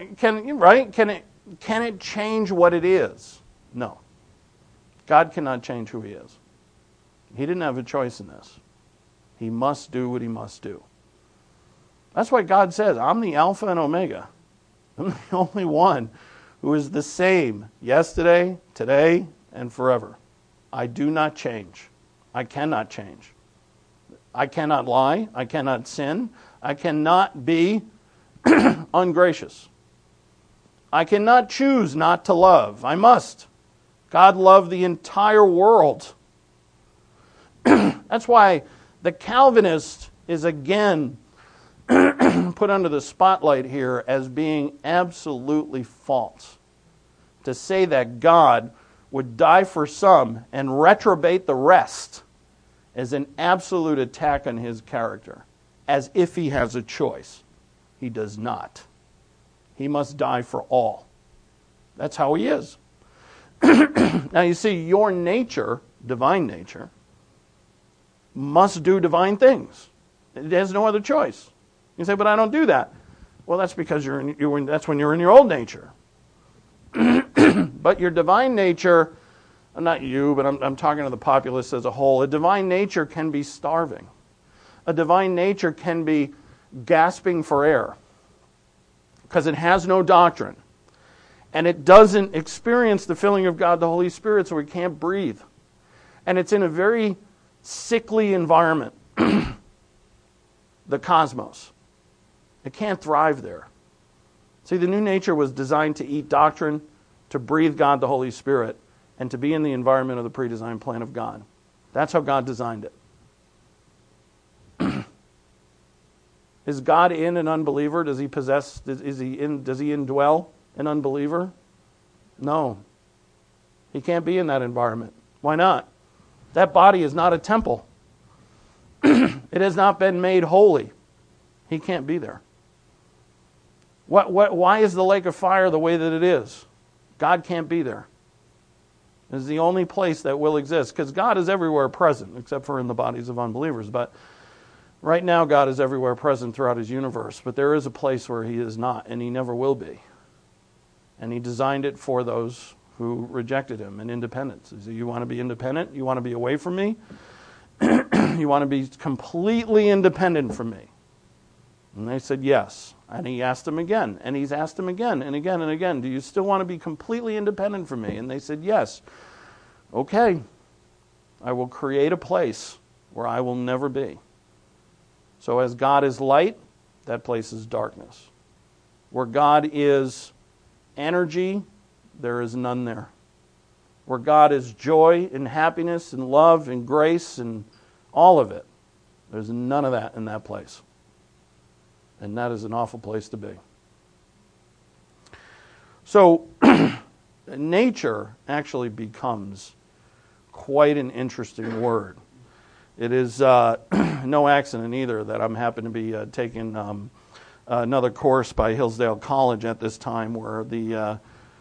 can it change what it is? No. God cannot change who He is. He didn't have a choice in this. He must do what He must do. That's why God says, I'm the Alpha and Omega. I'm the only one who is the same yesterday, today, and forever. I do not change. I cannot change. I cannot lie. I cannot sin. I cannot be ungracious. I cannot choose not to love. I must. God loved the entire world. That's why the Calvinist is again put under the spotlight here as being absolutely false. To say that God would die for some and reprobate the rest is an absolute attack on His character, as if He has a choice. He does not. He must die for all. That's how He is. Now you see, your nature, divine nature, must do divine things. It has no other choice. You say, but I don't do that. Well, that's because that's when you're in your old nature. But your divine nature, not you, but I'm talking to the populace as a whole, a divine nature can be starving. A divine nature can be gasping for air because it has no doctrine. And it doesn't experience the filling of God, the Holy Spirit, so it can't breathe. And it's in a very sickly environment, the cosmos. It can't thrive there. See, the new nature was designed to eat doctrine, to breathe God, the Holy Spirit, and to be in the environment of the pre-designed plan of God. That's how God designed it. Is God in an unbeliever? Does He possess? Does He indwell an unbeliever? No. He can't be in that environment. Why not? That body is not a temple. It has not been made holy. He can't be there. Why is the lake of fire the way that it is? God can't be there. It's the only place that will exist, because God is everywhere present, except for in the bodies of unbelievers. But right now, God is everywhere present throughout His universe. But there is a place where He is not, and He never will be. And He designed it for those who rejected Him and independence. He said, you want to be independent? You want to be away from me? You want to be completely independent from me? And they said, yes. And He asked them again, and He's asked them again and again and again, do you still want to be completely independent from me? And they said, yes. Okay, I will create a place where I will never be. So as God is light, that place is darkness. Where God is energy, there is none there. where God is joy and happiness and love and grace and all of it. There's none of that in that place. And that is an awful place to be. So, nature actually becomes quite an interesting word. It is no accident either that I'm happen to be taking another course by Hillsdale College at this time, where the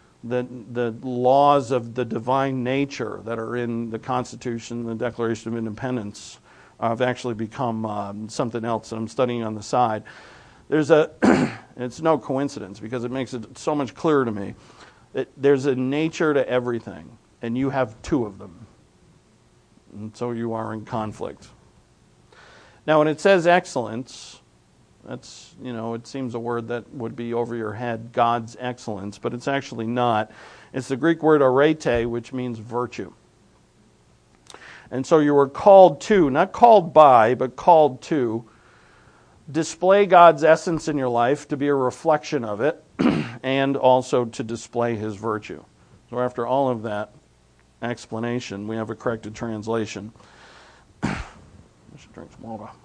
laws of the divine nature that are in the Constitution, the Declaration of Independence, have actually become something else that I'm studying on the side. It's no coincidence, because it makes it so much clearer to me. There's a nature to everything, and you have two of them. And so you are in conflict. Now, when it says excellence, that's, it seems a word that would be over your head, God's excellence, but it's actually not. It's the Greek word arete, which means virtue. And so you were called to, not called by, but called to display God's essence in your life, to be a reflection of it, and also to display His virtue. So after all of that explanation, we have a corrected translation. I should drink some water.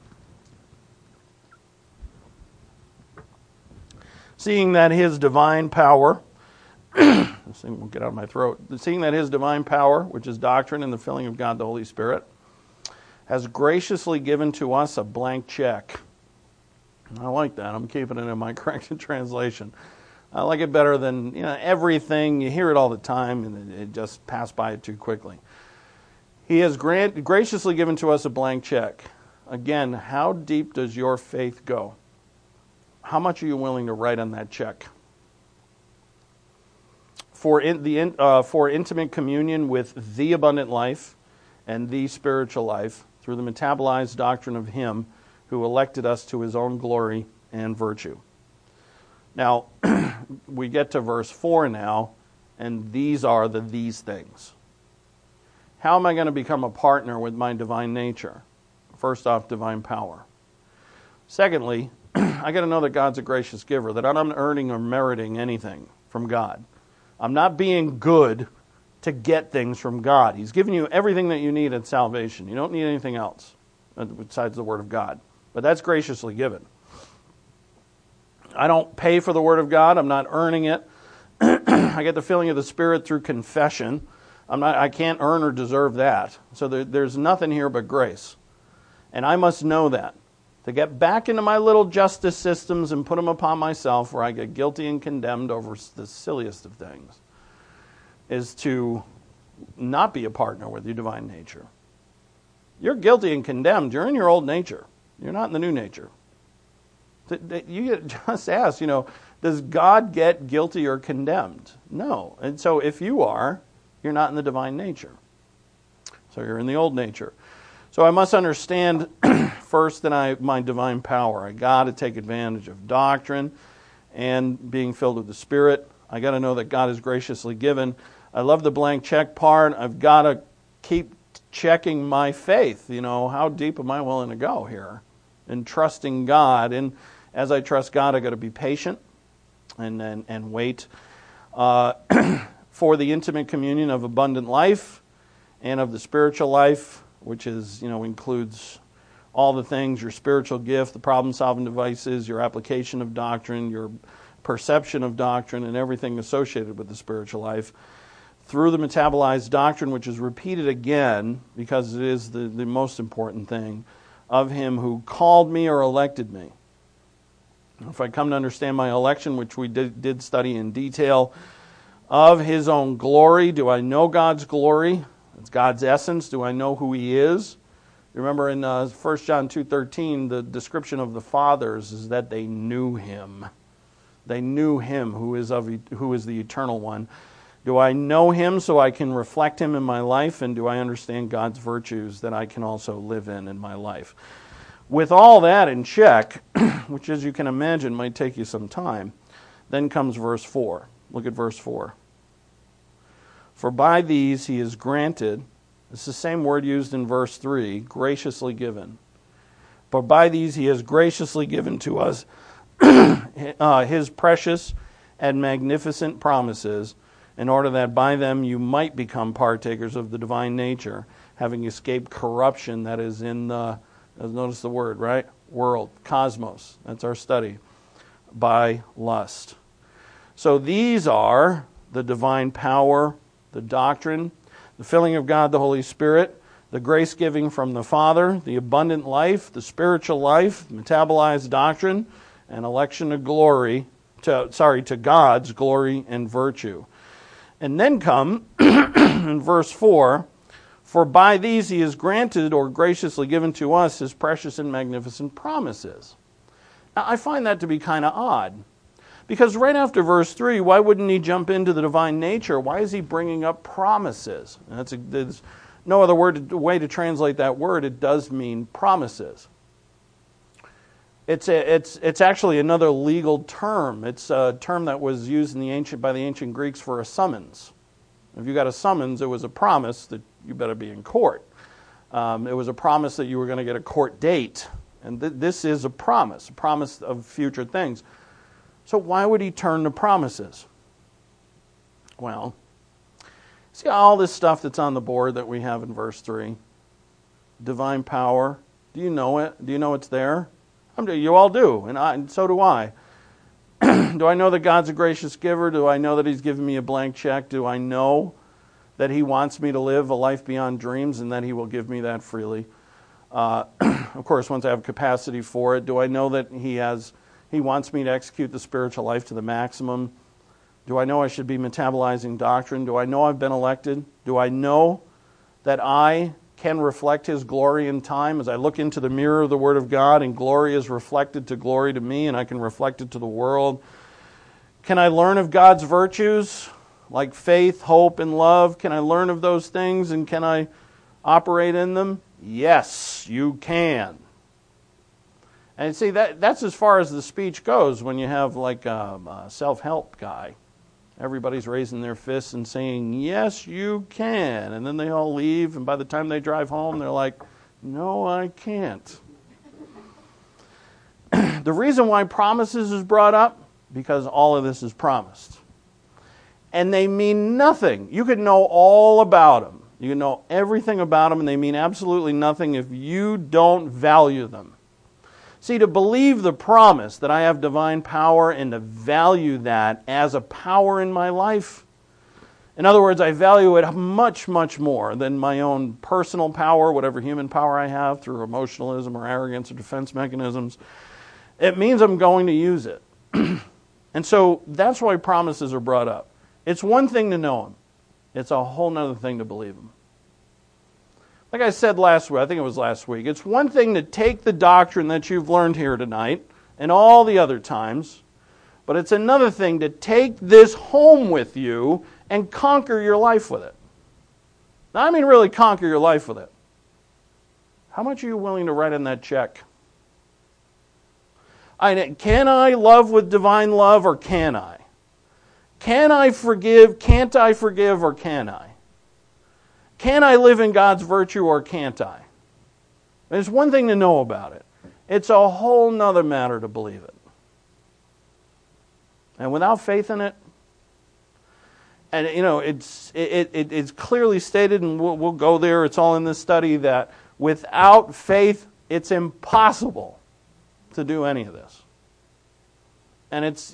Seeing that His divine power, this thing won't get out of my throat. Seeing that His divine power, which is doctrine and the filling of God the Holy Spirit, has graciously given to us a blank check. I like that. I'm keeping it in my corrected translation. I like it better than everything. You hear it all the time, and it just passed by it too quickly. He has graciously given to us a blank check. Again, how deep does your faith go? How much are you willing to write on that check? For intimate communion with the abundant life and the spiritual life through the metabolized doctrine of Him who elected us to His own glory and virtue. Now, we get to verse 4 now, and these are these things. How am I going to become a partner with my divine nature? First off, divine power. Secondly, I got to know that God's a gracious giver, that I'm not earning or meriting anything from God. I'm not being good to get things from God. He's given you everything that you need at salvation. You don't need anything else besides the Word of God. But that's graciously given. I don't pay for the Word of God. I'm not earning it. I get the filling of the Spirit through confession. I can't earn or deserve that. So there's nothing here but grace. And I must know that. To get back into my little justice systems and put them upon myself, where I get guilty and condemned over the silliest of things, is to not be a partner with your divine nature. You're guilty and condemned. You're in your old nature. You're not in the new nature. You just ask, does God get guilty or condemned? No. And so if you are, you're not in the divine nature. So you're in the old nature. So I must understand first that my divine power. I got to take advantage of doctrine and being filled with the Spirit. I got to know that God is graciously given. I love the blank check part. I've got to keep checking my faith. How deep am I willing to go here? And trusting God. And as I trust God, I got to be patient and wait for the intimate communion of abundant life and of the spiritual life, which is, includes all the things, your spiritual gift, the problem-solving devices, your application of doctrine, your perception of doctrine, and everything associated with the spiritual life, through the metabolized doctrine, which is repeated again because it is the most important thing, of Him who called me or elected me. If I come to understand my election, which we did study in detail, of His own glory, do I know God's glory? It's God's essence. Do I know who He is? Remember in 1 John 2:13, the description of the fathers is that they knew Him. They knew Him who is the eternal one. Do I know Him so I can reflect Him in my life? And do I understand God's virtues that I can also live in my life? With all that in check, which as you can imagine might take you some time, then comes verse 4. Look at verse 4. For by these He is granted, it's the same word used in verse 3, graciously given. For by these He has graciously given to us His precious and magnificent promises, in order that by them you might become partakers of the divine nature, having escaped corruption that is in the, notice the word, right? World, cosmos. That's our study. By lust. So these are the divine power, the doctrine, the filling of God, the Holy Spirit, the grace giving from the Father, the abundant life, the spiritual life, metabolized doctrine, and election to glory, to God's glory and virtue. And then come in verse 4, for by these he has granted or graciously given to us his precious and magnificent promises. Now, I find that to be kind of odd. Because right after verse 3, why wouldn't he jump into the divine nature? Why is he bringing up promises? There's no other way to translate that word. It does mean promises. It's actually another legal term. It's a term that was used by the ancient Greeks for a summons. If you got a summons, it was a promise that you better be in court. It was a promise that you were going to get a court date. And this is a promise of future things. So why would he turn to promises? Well, see all this stuff that's on the board that we have in verse 3? Divine power. Do you know it? Do you know it's there? You all do, and so do I. Do I know that God's a gracious giver? Do I know that he's given me a blank check? Do I know that he wants me to live a life beyond dreams and that he will give me that freely? Of course, once I have capacity for it. Do I know that he wants me to execute the spiritual life to the maximum? Do I know I should be metabolizing doctrine? Do I know I've been elected? Do I know that I can reflect his glory in time as I look into the mirror of the Word of God and glory is reflected to glory to me and I can reflect it to the world? Can I learn of God's virtues like faith, hope, and love? Can I learn of those things and can I operate in them? Yes, you can. And see, that's as far as the speech goes when you have like a self-help guy. Everybody's raising their fists and saying, yes, you can. And then they all leave, and by the time they drive home, they're like, no, I can't. The reason why promises is brought up, because all of this is promised. And they mean nothing. You could know all about them. You can know everything about them, and they mean absolutely nothing if you don't value them. See, to believe the promise that I have divine power and to value that as a power in my life, in other words, I value it much, much more than my own personal power, whatever human power I have through emotionalism or arrogance or defense mechanisms, it means I'm going to use it. And so that's why promises are brought up. It's one thing to know them. It's a whole other thing to believe them. Like I said last week, I think it was last week, it's one thing to take the doctrine that you've learned here tonight and all the other times, but it's another thing to take this home with you and conquer your life with it. Now, I mean really conquer your life with it. How much are you willing to write in that check? Can I love with divine love or can I? Can I forgive, can't I forgive, or can I? Can I live in God's virtue or can't I? There's one thing to know about it. It's a whole nother matter to believe it. And without faith in it, and you know, it's clearly stated, and we'll go there, it's all in this study, that without faith, it's impossible to do any of this. And it's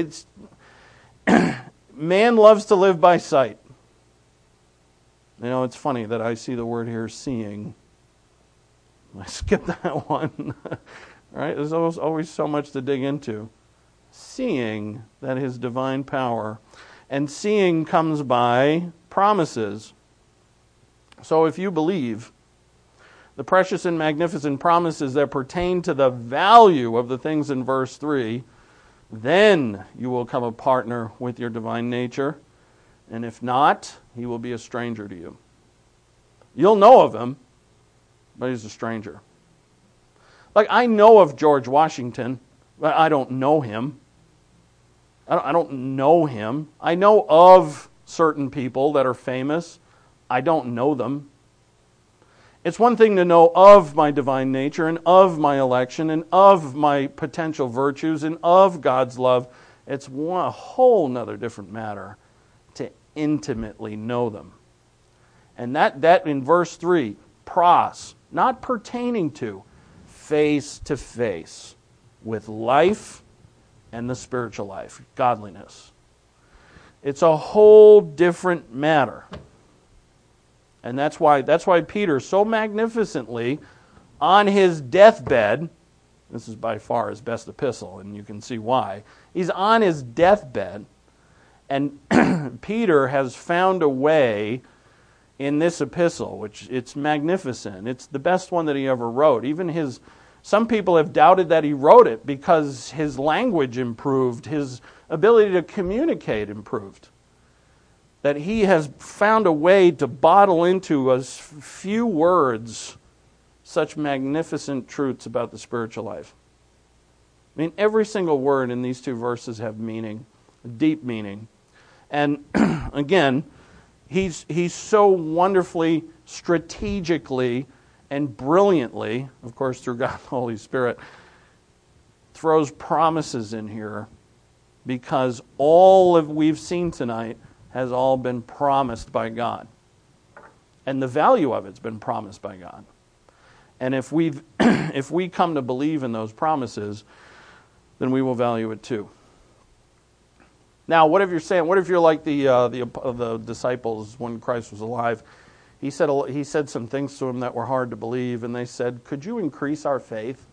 man loves to live by sight. You know, it's funny that I see the word here, seeing. I skipped that one. Right? There's always so much to dig into. Seeing that his divine power. And seeing comes by promises. So if you believe the precious and magnificent promises that pertain to the value of the things in verse 3, then you will become a partner with your divine nature. And if not, he will be a stranger to you. You'll know of him, but he's a stranger. Like, I know of George Washington, but I don't know him. I don't know him. I know of certain people that are famous. I don't know them. It's one thing to know of my divine nature and of my election and of my potential virtues and of God's love. It's a whole nother different matter to intimately know them. And that in verse 3, pros, not pertaining to, face to face with life and the spiritual life, godliness. It's a whole different matter. And that's why Peter so magnificently, on his deathbed, this is by far his best epistle, and you can see why. He's on his deathbed, and Peter has found a way in this epistle, which it's magnificent. It's the best one that he ever wrote. Some people have doubted that he wrote it because his language improved, his ability to communicate improved. That he has found a way to bottle into a few words such magnificent truths about the spiritual life. I mean, every single word in these two verses have meaning, deep meaning. And again, he's so wonderfully, strategically, and brilliantly, of course through God the Holy Spirit, throws promises in here because all of we've seen tonight has all been promised by God. And the value of it's been promised by God. And if we come to believe in those promises, then we will value it too. Now, what if you're saying? What if you're like the disciples when Christ was alive? He said some things to them that were hard to believe, and they said, "Could you increase our faith?"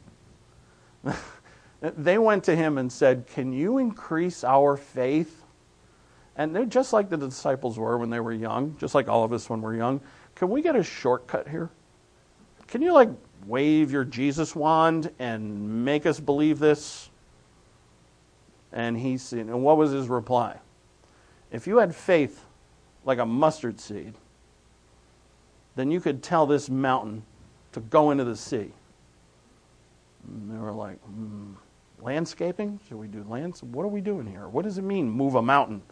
They went to him and said, "Can you increase our faith?" And they're just like the disciples were when they were young, just like all of us when we're young. Can we get a shortcut here? Can you wave your Jesus wand and make us believe this? And and what was his reply? If you had faith like a mustard seed, then you could tell this mountain to go into the sea. And they were like, landscaping? Should we do landscaping? What are we doing here? What does it mean, move a mountain?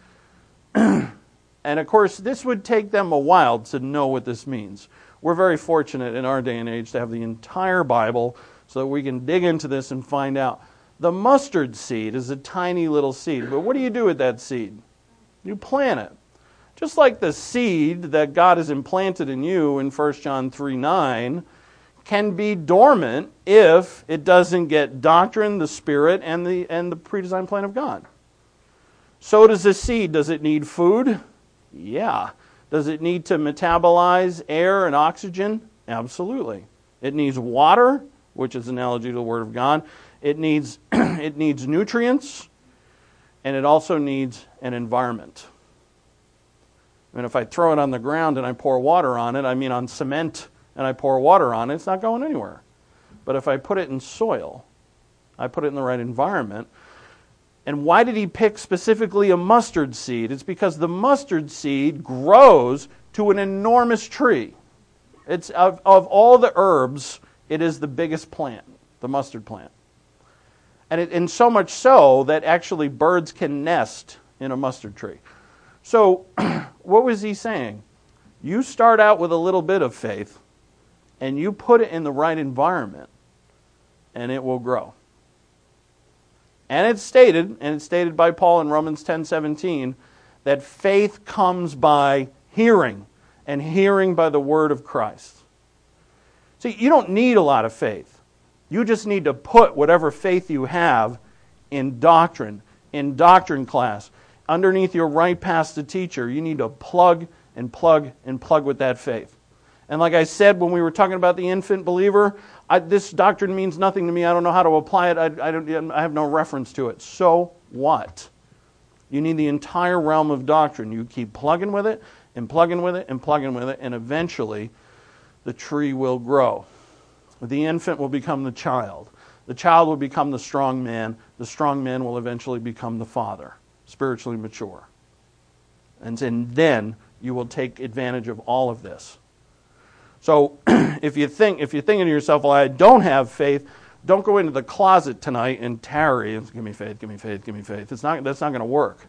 And of course, this would take them a while to know what this means. We're very fortunate in our day and age to have the entire Bible so that we can dig into this and find out. The mustard seed is a tiny little seed, but what do you do with that seed? You plant it. Just like the seed that God has implanted in you in 1 John 3:9 can be dormant if it doesn't get doctrine, the Spirit, and the predesigned plan of God. So does the seed. Does it need food? Yeah. Does it need to metabolize air and oxygen? Absolutely. It needs water, which is an analogy to the Word of God. It needs nutrients, and it also needs an environment. I mean, if I throw it on the ground and I pour water on it, on cement, and I pour water on it, it's not going anywhere. But if I put it in soil, I put it in the right environment. And why did he pick specifically a mustard seed? It's because the mustard seed grows to an enormous tree. It's of all the herbs, it is the biggest plant, the mustard plant. And so much so that actually birds can nest in a mustard tree. So what was he saying? You start out with a little bit of faith, and you put it in the right environment, and it will grow. And it's stated by Paul in Romans 10:17, that faith comes by hearing, and hearing by the word of Christ. See, you don't need a lot of faith. You just need to put whatever faith you have in doctrine class. Underneath your right past the teacher, you need to plug and plug and plug with that faith. And like I said when we were talking about the infant believer, this doctrine means nothing to me. I don't know how to apply it. I have no reference to it. So what? You need the entire realm of doctrine. You keep plugging with it and plugging with it and plugging with it, and eventually the tree will grow. The infant will become the child. The child will become the strong man. The strong man will eventually become the father, spiritually mature. And then you will take advantage of all of this. So if you're thinking to yourself, well, I don't have faith, don't go into the closet tonight and tarry and give me faith, give me faith, give me faith. That's not going to work.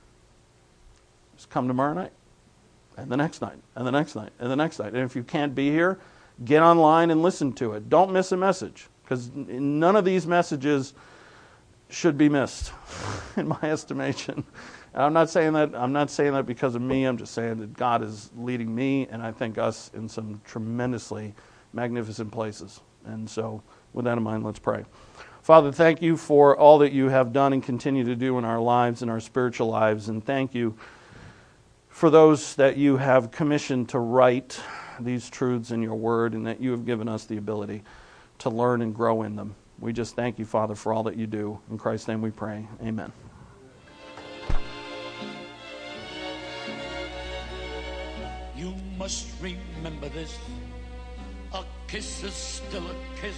Just come tomorrow night, and the next night, and the next night, and the next night. And if you can't be here, get online and listen to it. Don't miss a message, because none of these messages should be missed. in my estimation. And I'm not saying that because of me. I'm just saying that God is leading me, and I think us, in some tremendously magnificent places. And so, with that in mind, let's pray. Father, thank you for all that you have done and continue to do in our lives, in our spiritual lives, and thank you for those that you have commissioned to write these truths in your word, and that you have given us the ability to learn and grow in them. We just thank you, Father, for all that you do. In Christ's name we pray. Amen. You must remember this. A kiss is still a kiss.